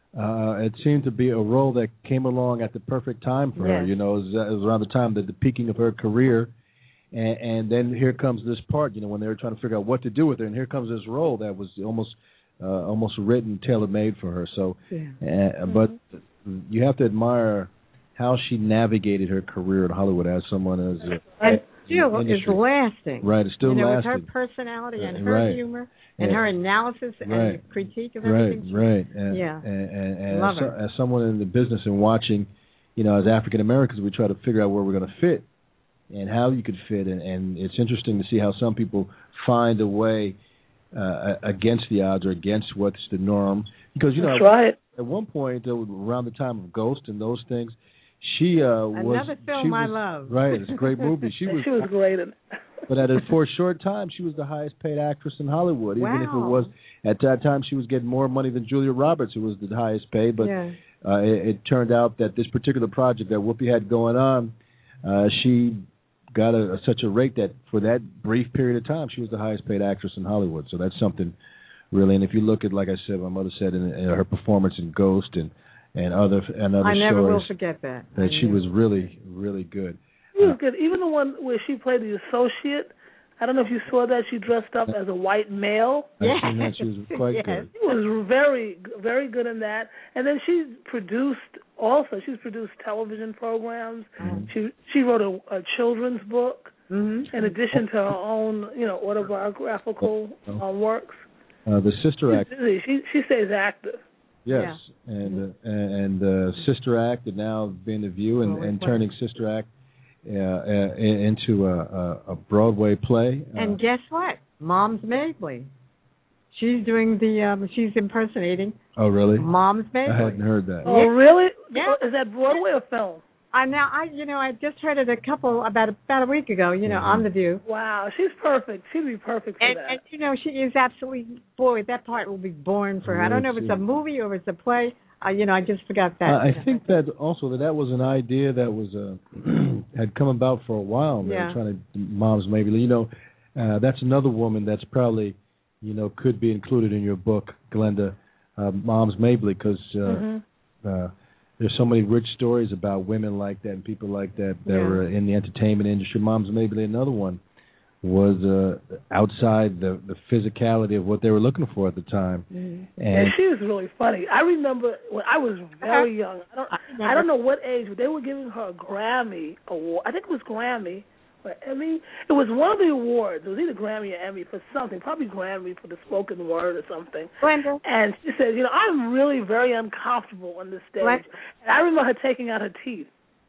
uh, it seemed to be a role that came along at the perfect time for her.
Yes.
You know, it was, it was around the time that the peaking of her career, and, and then here comes this part. You know, when they were trying to figure out what to do with her, and here comes this role that was almost uh, almost written, tailor made for her. So,
Yeah.
uh,
Mm-hmm.
but you have to admire how she navigated her career in Hollywood as someone as a,
And still
in the
is
industry.
lasting.
Right, it's still
you know,
lasting.
with her personality and
Uh,
her
right.
humor and
Yeah.
her analysis and
Right.
critique of
Right,
everything.
right. And,
Yeah.
And, and, and
Love
as,
her.
as someone in the business and watching, you know, as African Americans, we try to figure out where we're going to fit and how you could fit. And, and it's interesting to see how some people find a way uh, against the odds or against what's the norm. Because, you know,
That's right.
at one point, uh, around the time of Ghost and those things, she uh, was...
Another film
she
I
was,
love.
Right, it's a great movie. She was,
she was great in it.
but at a, for a short time, she was the highest paid actress in Hollywood. Even if it
Wow.
was, at that time, she was getting more money than Julia Roberts, who was the highest paid. But
Yeah.
uh, it, it turned out that this particular project that Whoopi had going on, uh, she got a, a, such a rate that for that brief period of time, she was the highest paid actress in Hollywood. So that's something really. And if you look at, like I said, my mother said, in, in her performance in Ghost and and other and other
I never
stories,
will forget that.
that
I
she
never-
was really, really good.
She was good. Even the one where she played the associate. I don't know if you saw that. She dressed up as a white male.
I
Yes.
seen that she was quite
Yes.
good.
She was very, very good in that. And then she produced also. She's produced television programs.
Mhm.
She she wrote a, a children's book
Mhm.
in addition to her own, you know, autobiographical uh, works.
Uh, the Sister
She's
Act.
busy. She she stays active.
Yes, and uh, and uh, Sister Act, and now being the View, and,
Broadway
and
play.
turning Sister Act uh, uh, into a, a, a Broadway play. Uh,
And guess what? Mom's Mabley. She's doing the. Um, she's impersonating
oh, really?
Mom's Mabley.
I hadn't heard that.
Oh, really?
Yeah.
Is that Broadway or film?
I now I you know I just heard it a couple about about a week ago. You know
Mhm.
on the View.
Wow, she's perfect. She'd be perfect for
And,
that.
and you know she is absolutely boy that part will be born for her. I don't know if it's a movie or if it's a play. Uh, you know I just forgot that.
Uh, I think that also that that was an idea that was uh, had come about for a while. They
Yeah.
were trying to Moms maybe you know uh, that's another woman that's probably you know could be included in your book, Glenda, uh, Moms Mabley, because uh,
Mhm.
uh, there's so many rich stories about women like that and people like that that
Yeah.
were in the entertainment industry. Moms Mabley, another one, was uh, outside the the physicality of what they were looking for at the time.
Mhm.
And
And
she was really funny. I remember when I was very young. I don't, I don't know what age, but they were giving her a Grammy award. I think it was Grammy or Emmy. It was one of the awards. It was either Grammy or Emmy for something. Probably Grammy for the spoken word or something.
Glenda.
And she said, you know, I'm really very uncomfortable on this stage.
What?
And I remember her taking out her teeth.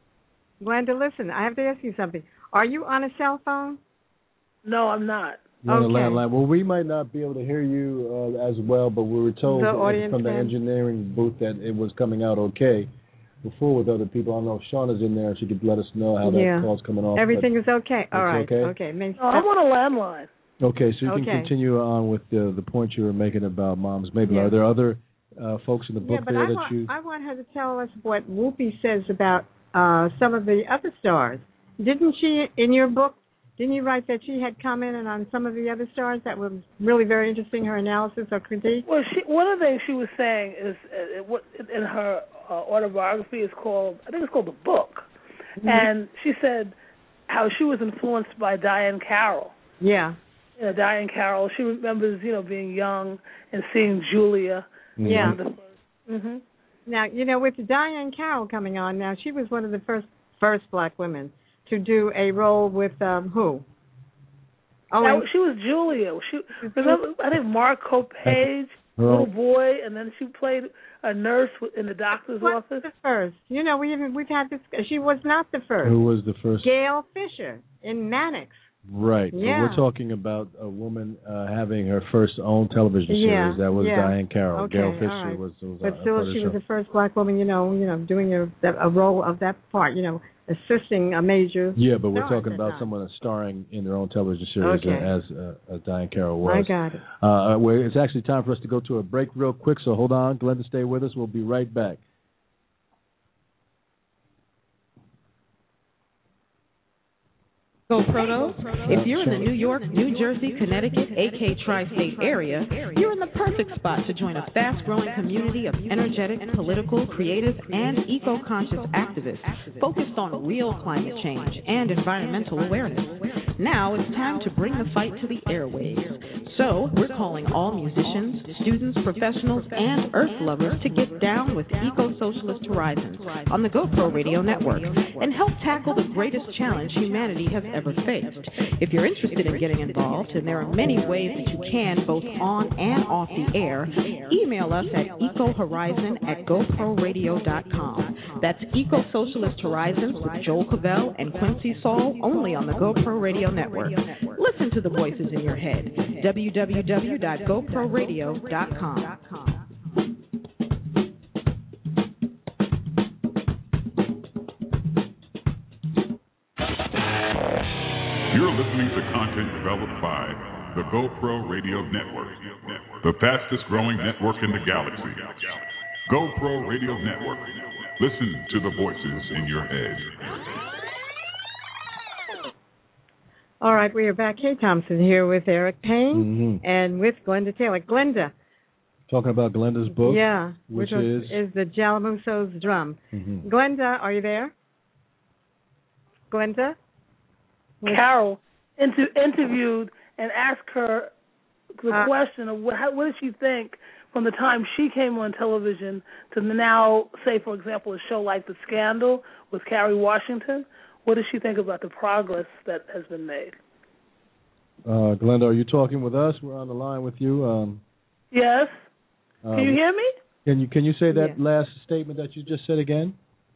Glenda, listen, I have to ask you something. Are you on a cell phone?
No, I'm not.
you're on a
Okay.
landline. Well, we might not be able to hear you uh, as well, but we were told
The
that
audience
from the
can.
engineering booth that it was coming out okay. Before with other people, I don't know if Shauna's in there. She could let us know how that
Yeah.
call's coming off.
Everything is okay. All right.
okay?
Okay. Makes
No, I'm on a landline.
but- okay, so you
Okay.
can continue on with the the point you were making about Moms Maybe.
Yeah.
Are there other uh, folks in the book
Yeah, but
there
I
that
want,
you?
I want her to tell us what Whoopi says about uh, some of the other stars. Didn't she, in your book, didn't you write that she had commented on some of the other stars that was really very interesting, her analysis or critique?
Well, she, one of the things she was saying is uh, it, what in her uh, autobiography is called, I think it's called The Book,
Mm-hmm.
and she said how she was influenced by Diane Carroll.
Yeah.
You know, Diane Carroll. She remembers, you know, being young and seeing Julia.
Yeah.
Mm-hmm.
Now, you know, with Diane Carroll coming on now, she was one of the first first black women to do a role with um, who? Oh,
Now,
and-
she was Julia. She remember, I think Mark Copage,
Oh.
little boy, and then she played a nurse in the doctor's
was
office.
the first. You know, we even we've had this. She was not the first.
Who was the first?
Gail Fisher in Mannix.
Right.
Yeah.
But we're talking about a woman uh, having her first own television series.
Yeah,
That was
yeah.
Diane Carroll.
Okay,
Gail Fisher
all right.
was, was
But
a,
still,
part of the
she was
show.
the first black woman. You know, you know, doing a a role of that part. You know, assisting a major.
Yeah, but we're
star
talking
at
about
that time.
someone starring in their own television series
Okay.
as uh, as Diane Carroll
I
was.
got it.
Uh, where it's actually time for us to go to a break real quick, so hold on. Glenda, stay with us. We'll be right back.
Go Proto. If you're in the New York, New Jersey, Connecticut, A K tri-state area, you're in the perfect spot to join a fast-growing community of energetic, political, creative, and eco-conscious activists focused on real climate change and environmental awareness. Now it's time to bring the fight to the airwaves. So we're calling all musicians, students, professionals, and earth lovers to get down with Eco-Socialist Horizons on the GoPro Radio Network and help tackle the greatest challenge humanity has ever faced. If you're interested in getting involved, and there are many ways that you can both on and off the air, email us at ecohorizon at gopro radio dot com. That's Eco-Socialist Horizons with Joel Cavell and Quincy Saul, only on the GoPro Radio Network. Listen to the voices in your head. w w w dot gopro radio dot com.
You're listening to content developed by the GoPro Radio Network, the fastest growing network in the galaxy. GoPro Radio Network. Listen to the voices in your head.
All right, we are back. Kay Thompson here with Eric Payne
Mm-hmm.
and with Glenda Taylor. Glenda.
Talking about Glenda's book,
Yeah,
which,
which
is
is the Jalamuso's Drum.
Mm-hmm.
Glenda, are you there? Glenda?
Carol inter- interviewed and asked her the
Uh,
question of what, how, what did she think from the time she came on television to now, say, for example, a show like The Scandal with Kerry Washington. What does she think about the progress that has been made?
Uh, Glenda, are you talking with us? We're on the line with you. Um,
Yes.
um,
Can you hear me?
Can you can you say that
Yeah.
last statement that you just said again?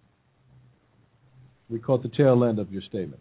We caught the tail end of your statement.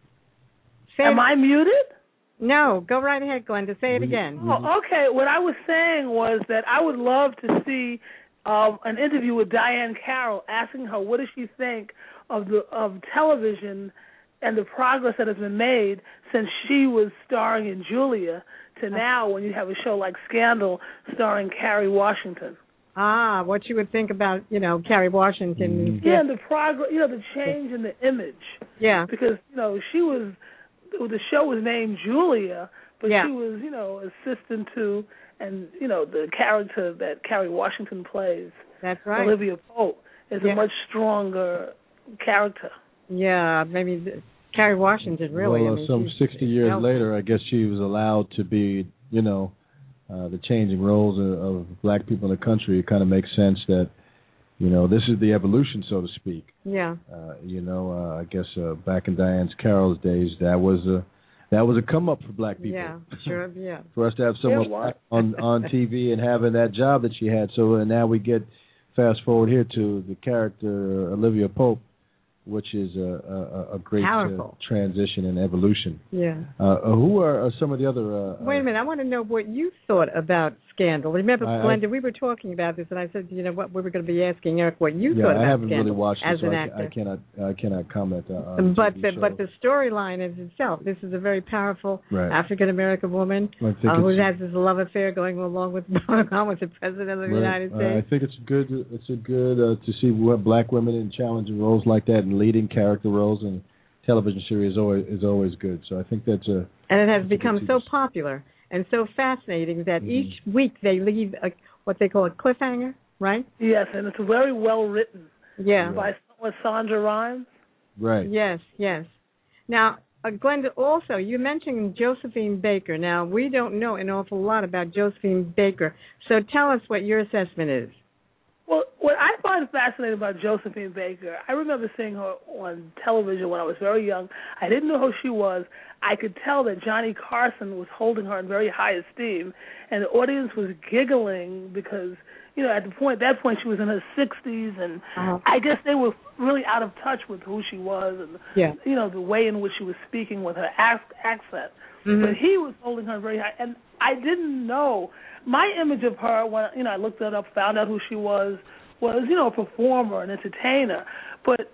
Say
Am
it-
I muted?
No, go right ahead, Glenda. Say it
We-
again.
Oh, okay. What I was saying was that I would love to see um, an interview with Diane Carroll, asking her what does she think of the of television and the progress that has been made since she was starring in Julia to now when you have a show like Scandal starring Kerry Washington.
Ah, what you would think about, you know, Kerry Washington.
Mhm.
Yeah, and the progress, you know, the change in the image.
Yeah.
Because, you know, she was, the show was named Julia, but
Yeah.
she was, you know, assistant to, and, you know, the character that Kerry Washington plays,
That's right.
Olivia Pope, is
Yeah.
a much stronger character.
Yeah, maybe th- Kerry Washington, really.
Well,
I
uh,
mean,
some
she's-
sixty years
no.
later, I guess she was allowed to be, you know, uh, the changing roles of, of black people in the country. It kind of makes sense that, you know, this is the evolution, so to speak.
Yeah.
Uh, you know, uh, I guess uh, back in Diane Carroll's days, that was a that was a come up for black people.
Yeah, sure, yeah.
For us to have someone
Yeah, why?
on on T V and having that job that she had. So uh, now we get fast forward here to the character uh, Olivia Pope, which is a a, a great uh,
Powerful.
transition and evolution.
Yeah.
Uh, uh, who are uh, some of the other? Uh,
Wait a minute. I want to know what you thought about Scandal. Remember,
I- I-
Glenda, we were talking about this, and I said, you know, what we were going to be asking Eric what you
Yeah,
thought about
I haven't
Scandal
really watched
as
it, so
an
I,
actor.
I cannot I cannot comment uh, on the
but
T V
the,
show.
but the storyline is itself. This is a very powerful
Right.
African American woman
I think
uh, who
it's-
has this love affair going along with Barack Obama, the president of the
Right.
United
Uh,
States.
I think it's good. It's a good uh, to see what black women in challenging roles like that and leading character roles in television series is always is always good. So I think that's a
And it has
that's a good
become
T V
so
show.
popular and so fascinating that
Mhm.
each week they leave a, what they call a cliffhanger, right?
Yes, and it's very well written
Yeah.
by with Sandra Rhimes.
right.
Yes, yes. Now, uh, Glenda, also, you mentioned Josephine Baker. Now, we don't know an awful lot about Josephine Baker, so tell us what your assessment is.
Well, what I find fascinating about Josephine Baker, I remember seeing her on television when I was very young. I didn't know who she was. I could tell that Johnny Carson was holding her in very high esteem, and the audience was giggling because, you know, at the point that point she was in her sixties, and
Uh-huh.
I guess they were really out of touch with who she was and,
Yeah.
you know, the way in which she was speaking with her ac- accent.
Mhm.
But he was holding her very high, and I didn't know. My image of her, when you know, I looked it up, found out who she was, was you know, a performer, an entertainer. But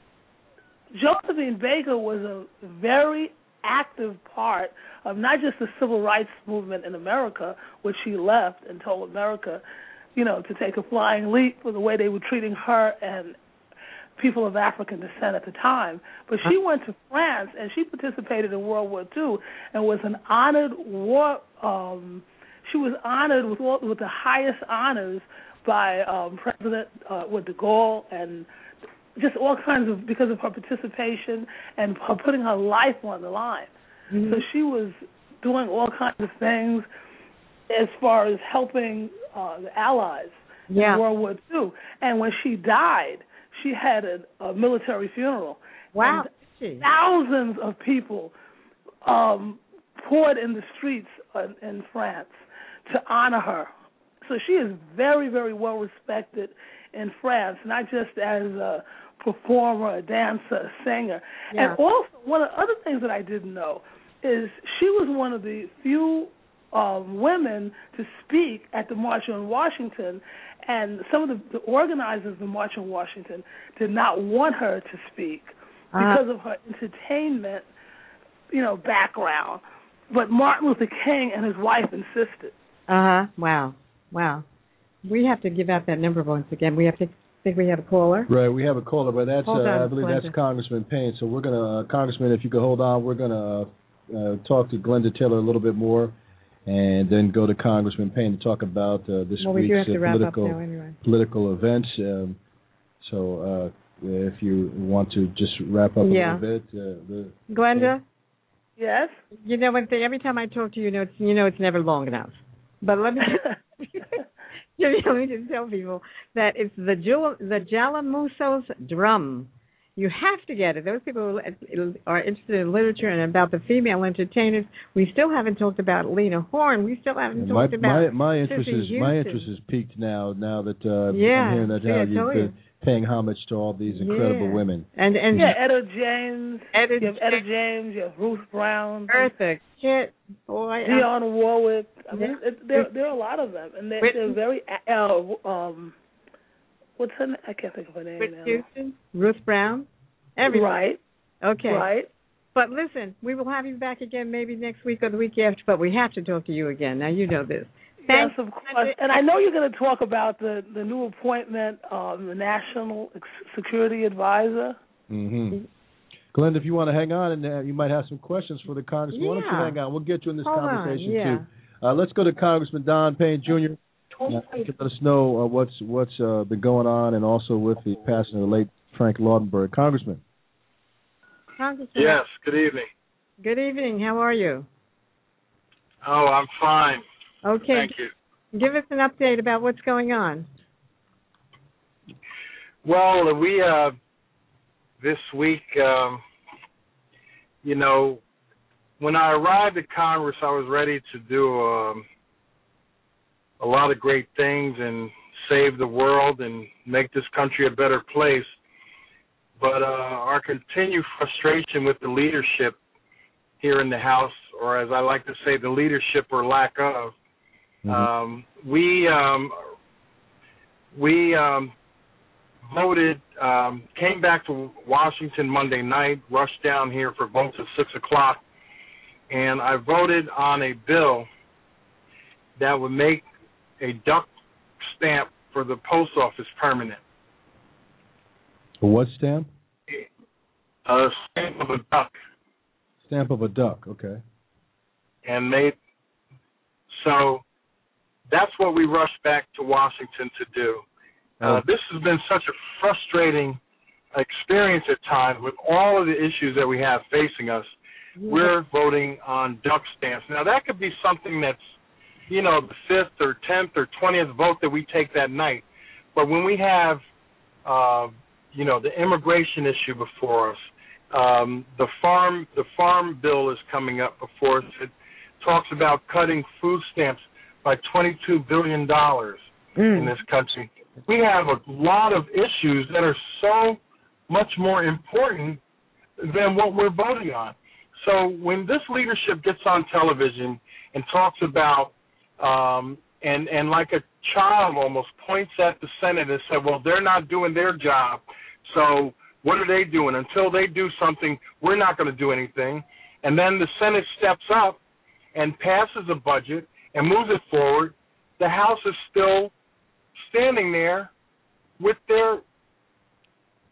Josephine Baker was a very active part of not just the civil rights movement in America, which she left and told America, you know, to take a flying leap for the way they were treating her and people of African descent at the time. But she went to France, and she participated in World War Two and was an honored war. Um, she was honored with all, with the highest honors by um, President uh, with de Gaulle, and just all kinds of, because of her participation and her putting her life on the line. Mm-hmm. So she was doing all kinds of things as far as helping uh, the Allies
yeah.
in World War Two. And when she died, she had a, a military funeral.
Wow.
And thousands of people um, poured in the streets in, in France to honor her. So she is very, very well respected in France, not just as a performer, a dancer, a singer.
Yeah.
And also, one of the other things that I didn't know is she was one of the few um, women to speak at the March on Washington, and some of the, the organizers of the March on Washington did not want her to speak uh, because of her entertainment, you know, background. But Martin Luther King and his wife insisted.
Uh-huh. Wow. Wow. We have to give out that number once again. We have to think we have a caller.
Right, we have a caller, but that's uh,
on,
I believe
Glenda.
that's Congressman Payne. So we're gonna, uh, Congressman, if you could hold on, we're gonna uh, talk to Glenda Taylor a little bit more, and then go to Congressman Payne to talk about uh, this
well, we
week's
do have to
uh,
wrap
political
up now anyway.
political events. Um, so uh, if you want to just wrap up
yeah.
a little bit, uh, the,
Glenda.
Yes.
You know one thing. Every time I talk to you, you know it's you know it's never long enough. But let me. Let me just tell people that it's the Jul- the Jalamusos drum. You have to get it. Those people who are interested in literature and about the female entertainers. We still haven't talked about Lena Horne. We still haven't
my,
talked about
my my interest
Sissy
is
Houston.
my interest is peaked now. Now that uh,
yeah,
I'm hearing that
yeah,
how you've been paying homage to all these incredible
yeah.
women.
And and
yeah, Etta James.
Etta
you have Etta James. You have Ruth Brown.
Eartha Kitt. Boy.
Dionne Warwick. I mean,
yeah.
it, there there are a lot of them, and they're, they're very. Uh, um, what's her name? I can't think of her name
Whitney
now.
Houston, Ruth Brown. Everybody.
Right.
Okay.
Right.
But listen, we will have you back again maybe next week or the week after, but we have to talk to you again. Now, you know this. Thanks.
Yes, of course. And I know you're going to talk about the, the new appointment of the National Security Advisor.
Mm-hmm. Glenda, if you want to hang on, and uh, you might have some questions for the Congressman.
Yeah.
Why don't you hang on? We'll get you in this
Hold
conversation,
on. Yeah.
too. Uh, let's go to Congressman Don Payne, Junior Uh, let us know uh, what's what's uh, been going on, and also with the passing of the late Frank Laudenberg. Congressman.
Congressman.
Yes, good evening.
Good evening. How are you?
Oh, I'm fine.
Okay.
Thank you.
Give us an update about what's going on.
Well, we, uh, this week, um, you know, when I arrived at Congress, I was ready to do um, a lot of great things and save the world and make this country a better place. But uh, our continued frustration with the leadership here in the House, or as I like to say, the leadership or lack of, mm-hmm. um, we um, we um, voted, um, came back to Washington Monday night, rushed down here for votes at six o'clock, and I voted on a bill that would make a duck stamp for the post office permanent.
A what stamp?
A stamp of a duck.
Stamp of a duck, okay.
And they, so that's what we rushed back to Washington to do. Uh, this has been such a frustrating experience at times with all of the issues that we have facing us. Yeah. We're voting on duck stamps. Now, that could be something that's, you know, the fifth or tenth or twentieth vote that we take that night. But when we have, uh, you know, the immigration issue before us, um, the farm the farm bill is coming up before us. It talks about cutting food stamps by twenty-two billion dollars mm. in this country. We have a lot of issues that are so much more important than what we're voting on. So when this leadership gets on television and talks about, um, and, and like a child almost points at the Senate and said, well, they're not doing their job, so what are they doing? Until they do something, we're not going to do anything. And then the Senate steps up and passes a budget and moves it forward. The House is still standing there with their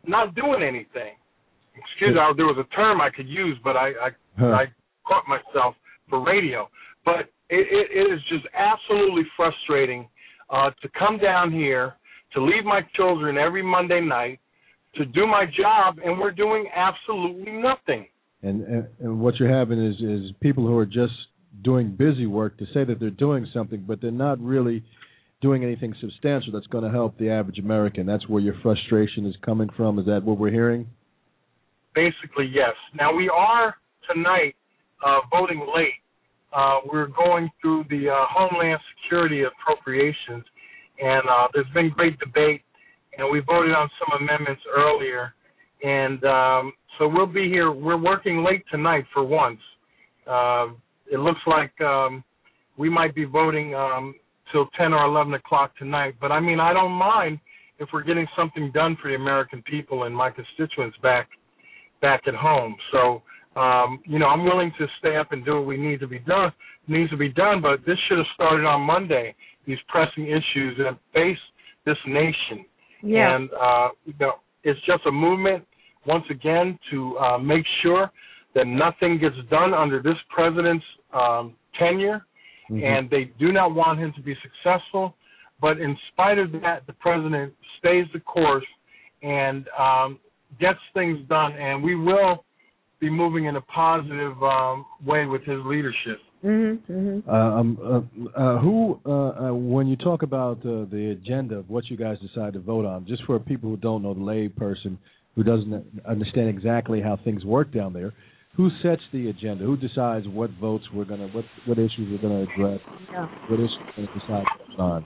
not doing anything. Excuse me, there was a term I could use, but I I,
huh.
I caught myself for radio. But it, it, it is just absolutely frustrating uh, to come down here, to leave my children every Monday night, to do my job, and we're doing absolutely nothing.
And, and, and what you're having is, is people who are just doing busy work to say that they're doing something, but they're not really doing anything substantial that's going to help the average American. That's where your frustration is coming from. Is that what we're hearing?
Basically, yes. Now, we are tonight uh, voting late. Uh, we're going through the uh, Homeland Security appropriations, and uh, there's been great debate, and we voted on some amendments earlier. And um, so we'll be here. We're working late tonight for once. Uh, it looks like um, we might be voting um, till ten or eleven o'clock tonight. But, I mean, I don't mind if we're getting something done for the American people and my constituents back back at home. So, um, you know, I'm willing to stay up and do what we need to be done, needs to be done, but this should have started on Monday, these pressing issues that face this nation.
Yeah.
And, uh, you know, it's just a movement, once again, to uh, make sure that nothing gets done under this president's um, tenure, mm-hmm. and they do not want him to be successful. But in spite of that, the president stays the course and um, gets things done, and we will be moving in a positive um, way with his leadership.
Mm-hmm, mm-hmm.
Uh, um, uh, uh, who, uh, uh, when you talk about uh, the agenda of what you guys decide to vote on, just for people who don't know, the lay person who doesn't understand exactly how things work down there, who sets the agenda? Who decides what votes we're gonna, what what issues we're gonna address?
Yeah.
What issues we're gonna decide on?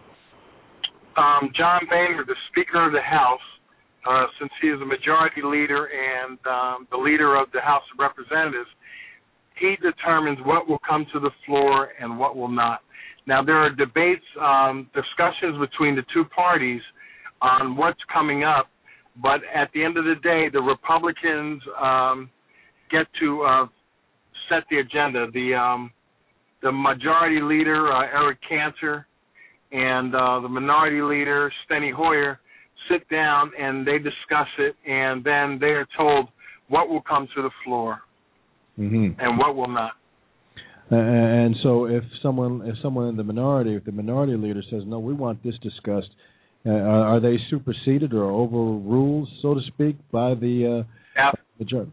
Um, John Boehner, the Speaker of the House, uh, since he is a majority leader and um, the leader of the House of Representatives, he determines what will come to the floor and what will not. Now, there are debates, um, discussions between the two parties on what's coming up, but at the end of the day, the Republicans um, get to uh, set the agenda. The um, the majority leader, uh, Eric Cantor, and uh, the minority leader, Steny Hoyer, sit down and they discuss it, and then they are told what will come to the floor. Mm-hmm. And what will not.
Uh, and so, if someone, if someone in the minority, if the minority leader says, "No, we want this discussed," uh, are, are they superseded or overruled, so to speak, by the uh,
yeah.
majority?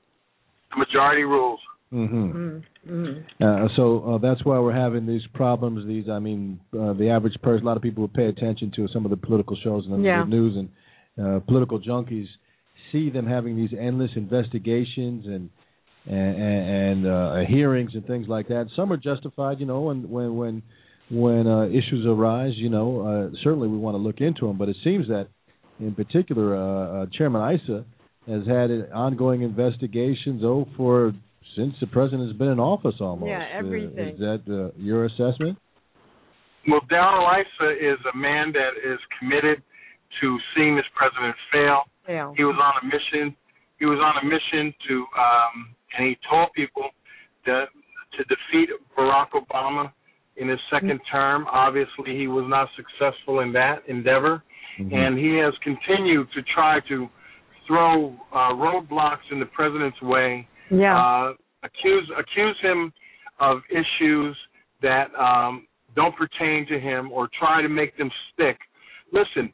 The majority rules.
Mm-hmm. Mm-hmm. Uh, so uh, that's why we're having these problems. These, I mean, uh, the average person, a lot of people who pay attention to some of the political shows and
yeah.
the news and uh, political junkies see them having these endless investigations and. and, and uh, hearings and things like that. Some are justified, you know, and when when when uh, issues arise, you know, uh, certainly we want to look into them. But it seems that, in particular, uh, uh, Chairman Issa has had ongoing investigations, oh, for since the president has been in office almost.
Yeah, everything.
Uh, is that uh, your assessment?
Well, Darrell Issa is a man that is committed to seeing this president fail.
Yeah.
He was on a mission. He was on a mission to. Um, And he told people that to defeat Barack Obama in his second term. Obviously, he was not successful in that endeavor. Mm-hmm. And he has continued to try to throw uh, roadblocks in the president's way,
yeah.
uh, accuse accuse him of issues that um, don't pertain to him or try to make them stick. Listen,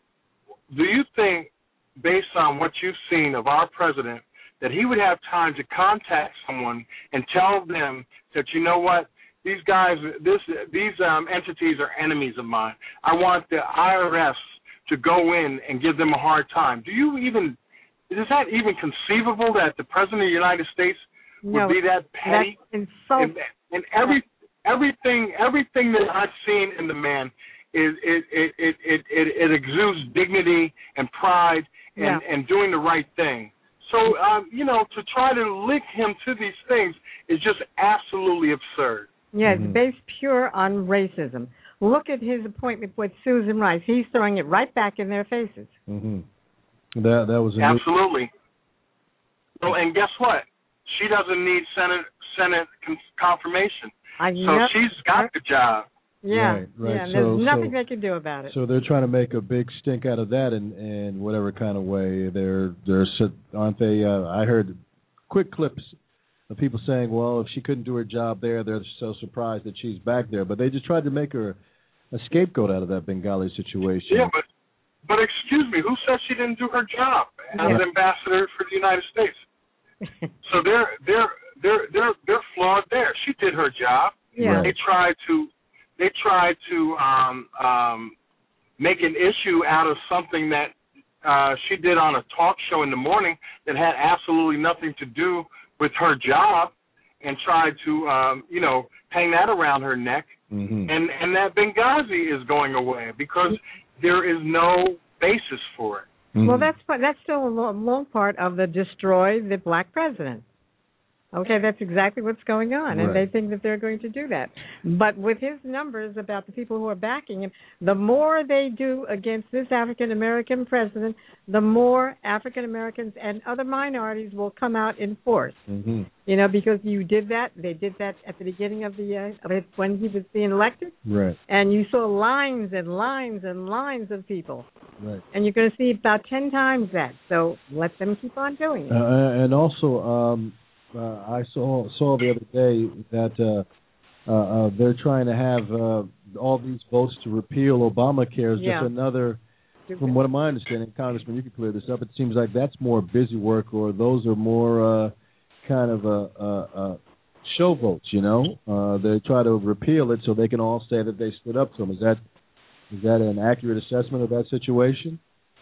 do you think, based on what you've seen of our president, that he would have time to contact someone and tell them that, you know what, these guys, this, these um, entities are enemies of mine. I want the I R S to go in and give them a hard time. Do you even, is that even conceivable that the President of the United States would
no,
be that petty?
That's insulting.
And, and every, everything, everything that I've seen in the man is it it it it, it, it exudes dignity and pride and,
yeah.
and doing the right thing. So, um, you know, to try to link him to these things is just absolutely absurd.
Yeah, it's mm-hmm. based pure on racism. Look at his appointment with Susan Rice. He's throwing it right back in their faces.
Mm-hmm. That that was a
absolutely. Well, and guess what? She doesn't need Senate Senate confirmation.
I
so
know.
she's got the job.
Yeah,
right, right.
yeah. And
so,
there's nothing
so,
they can do about it.
So they're trying to make a big stink out of that, in, in whatever kind of way. They're they're aren't they? Uh, I heard quick clips of people saying, "Well, if she couldn't do her job there, they're so surprised that she's back there." But they just tried to make her a scapegoat out of that Bengali situation.
Yeah, but but excuse me, who said she didn't do her job as
yeah.
ambassador for the United States? So they're they're they're they're they're flawed there. She did her job.
Yeah.
They tried to they tried to um, um, make an issue out of something that uh, she did on a talk show in the morning that had absolutely nothing to do with her job, and tried to um, you know hang that around her neck.
Mm-hmm.
And and that Benghazi is going away because there is no basis for it.
Mm-hmm.
Well, that's that's still a long part of the destroy the black president. Okay, that's exactly what's going on, and
right.
they think that they're going to do that. But with his numbers about the people who are backing him, the more they do against this African-American president, the more African-Americans and other minorities will come out in force.
Mm-hmm.
You know, because you did that. They did that at the beginning of the uh, of it when he was being elected.
Right.
And you saw lines and lines and lines of people.
Right.
And you're going to see about ten times that. So let them keep on doing it.
Uh, and also, um, uh, I saw saw the other day that uh, uh, uh, they're trying to have uh, all these votes to repeal Obamacare is
Yeah.
just another. From what am I understanding, Congressman, you can clear this up. It seems like that's more busy work, or those are more uh, kind of a, a, a show votes. You know, uh, they try to repeal it so they can all say that they stood up to them. Is that is that an accurate assessment of that situation?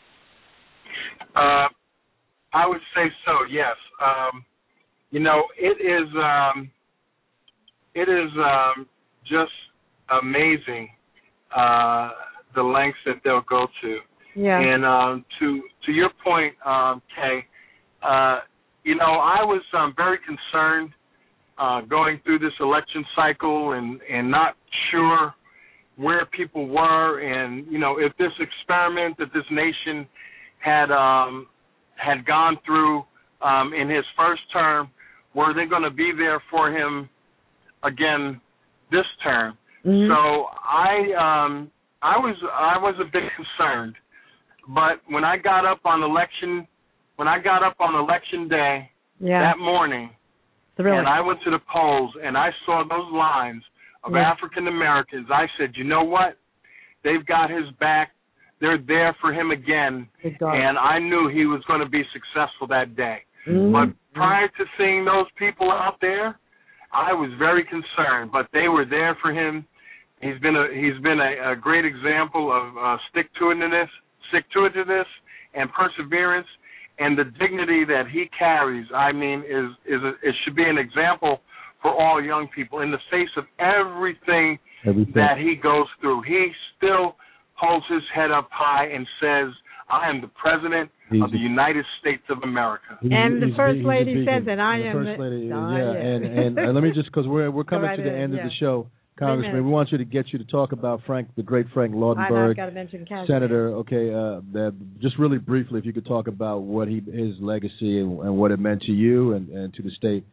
Uh, I would say so. Yes. Um, you know, it is. Um, it is um, just amazing uh, the lengths that they'll go to.
Yeah.
And um, to to your point, um, Kay, uh, you know, I was um, very concerned uh, going through this election cycle and, and not sure where people were, and you know, if this experiment that this nation had um, had gone through um, in his first term, were they going to be there for him again this term?
Mm-hmm.
So I um, I was I was a bit concerned. But when I got up on election, when I got up on election day
yeah.
that morning,
Thrilling.
and I went to the polls and I saw those lines of
yeah.
African Americans, I said, you know what? They've got his back. They're there for him again. And I knew he was going to be successful that day.
Mm-hmm.
But prior to seeing those people out there, I was very concerned. But they were there for him. He's been a he's been a, a great example of uh, stick-to-itiveness. stick-to-itiveness and perseverance, and the dignity that he carries, I mean, is is a, it should be an example for all young people in the face of everything, everything that he goes through. He still holds his head up high and says, I am the president he's of the United States of America.
And the First Lady says that I
the
am
First
the
Lady,
oh,
yeah,
yeah.
and, and uh, let me just, because we're, we're coming
right
to the
in,
end
yeah.
of the show, Congressman, we want you to get you to talk about Frank, the great Frank Lautenberg, Senator. Okay, uh, that, just really briefly, if you could talk about what he, his legacy and, and what it meant to you and, and to the state.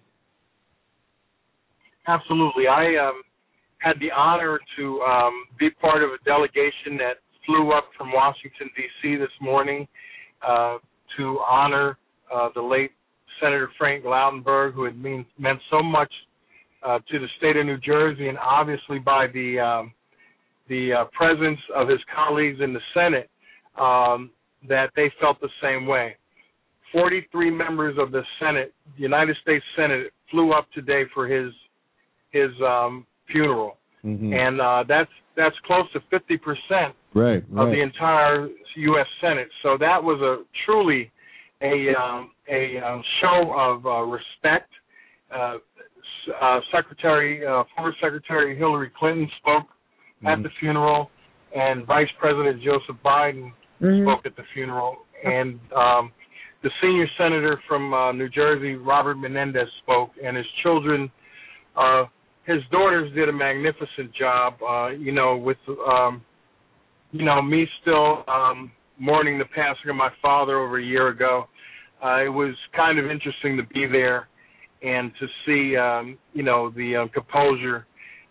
Absolutely, I um, had the honor to um, be part of a delegation that flew up from Washington D C this morning uh, to honor uh, the late Senator Frank Lautenberg, who had mean, meant so much Uh, to the state of New Jersey, and obviously by the um, the uh, presence of his colleagues in the Senate, um, that they felt the same way. forty-three members of the Senate, the United States Senate, flew up today for his his um, funeral,
mm-hmm.
and uh, that's that's close to fifty percent
right, right.
of the entire U S Senate. So that was a truly a um, a um, show of uh, respect. Uh, Uh, Secretary, uh, former Secretary Hillary Clinton spoke mm-hmm. at the funeral, and Vice President Joseph Biden mm-hmm. spoke at the funeral, and um, the senior senator from uh, New Jersey, Robert Menendez, spoke, and his children, uh, his daughters did a magnificent job. Uh, you know, with um, you know me still um, mourning the passing of my father over a year ago. Uh, it was kind of interesting to be there and to see, um, you know, the uh, composure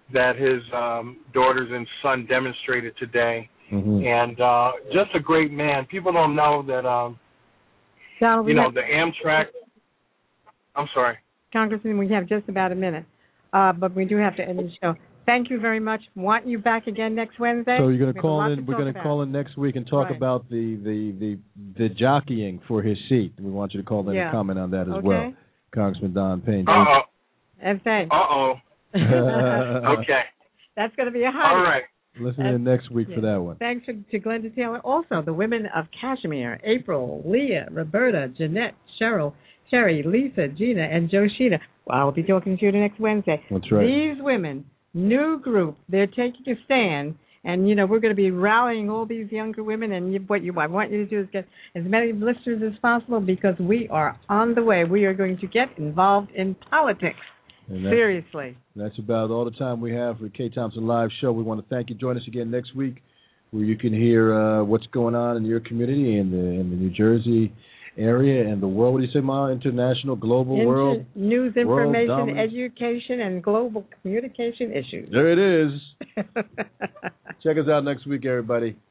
that his um, daughters and son demonstrated today.
Mm-hmm.
And uh, just a great man. People don't know that, um,
Donald,
you know,
have,
the Amtrak. I'm sorry.
Congressman, we have just about a minute, uh, but we do have to end the show. Thank you very much. Want you back again next Wednesday?
So you're going to call in. We're going to call in next week and talk
right.
about the, the, the, the jockeying for his seat. We want you to call in
yeah.
and comment on that as
okay.
well, Congressman Don Payne.
Uh oh.
And thanks.
Uh oh. Okay.
That's going to be a hot.
All right.
Listen in next week
yeah.
for that one.
Thanks to, to Glenda Taylor. Also, the women of Kashmir, April, Leah, Roberta, Jeanette, Cheryl, Sherry, Lisa, Gina, and Joshina. Well, I'll be talking to you next Wednesday.
That's right.
These women, new group, they're taking a stand. And, you know, we're going to be rallying all these younger women. And you, what you, I want you to do is get as many listeners as possible because we are on the way. We are going to get involved in politics.
And that's,
Seriously.
That's about all the time we have for the Kay Thompson Live Show. We want to thank you. Join us again next week where you can hear uh, what's going on in your community in the in the New Jersey area and the world. What do you say, Ma? International, global,
Inter-
world?
News,
world
information,
dominance.
education, and global communication issues.
There it is. Check us out next week, everybody.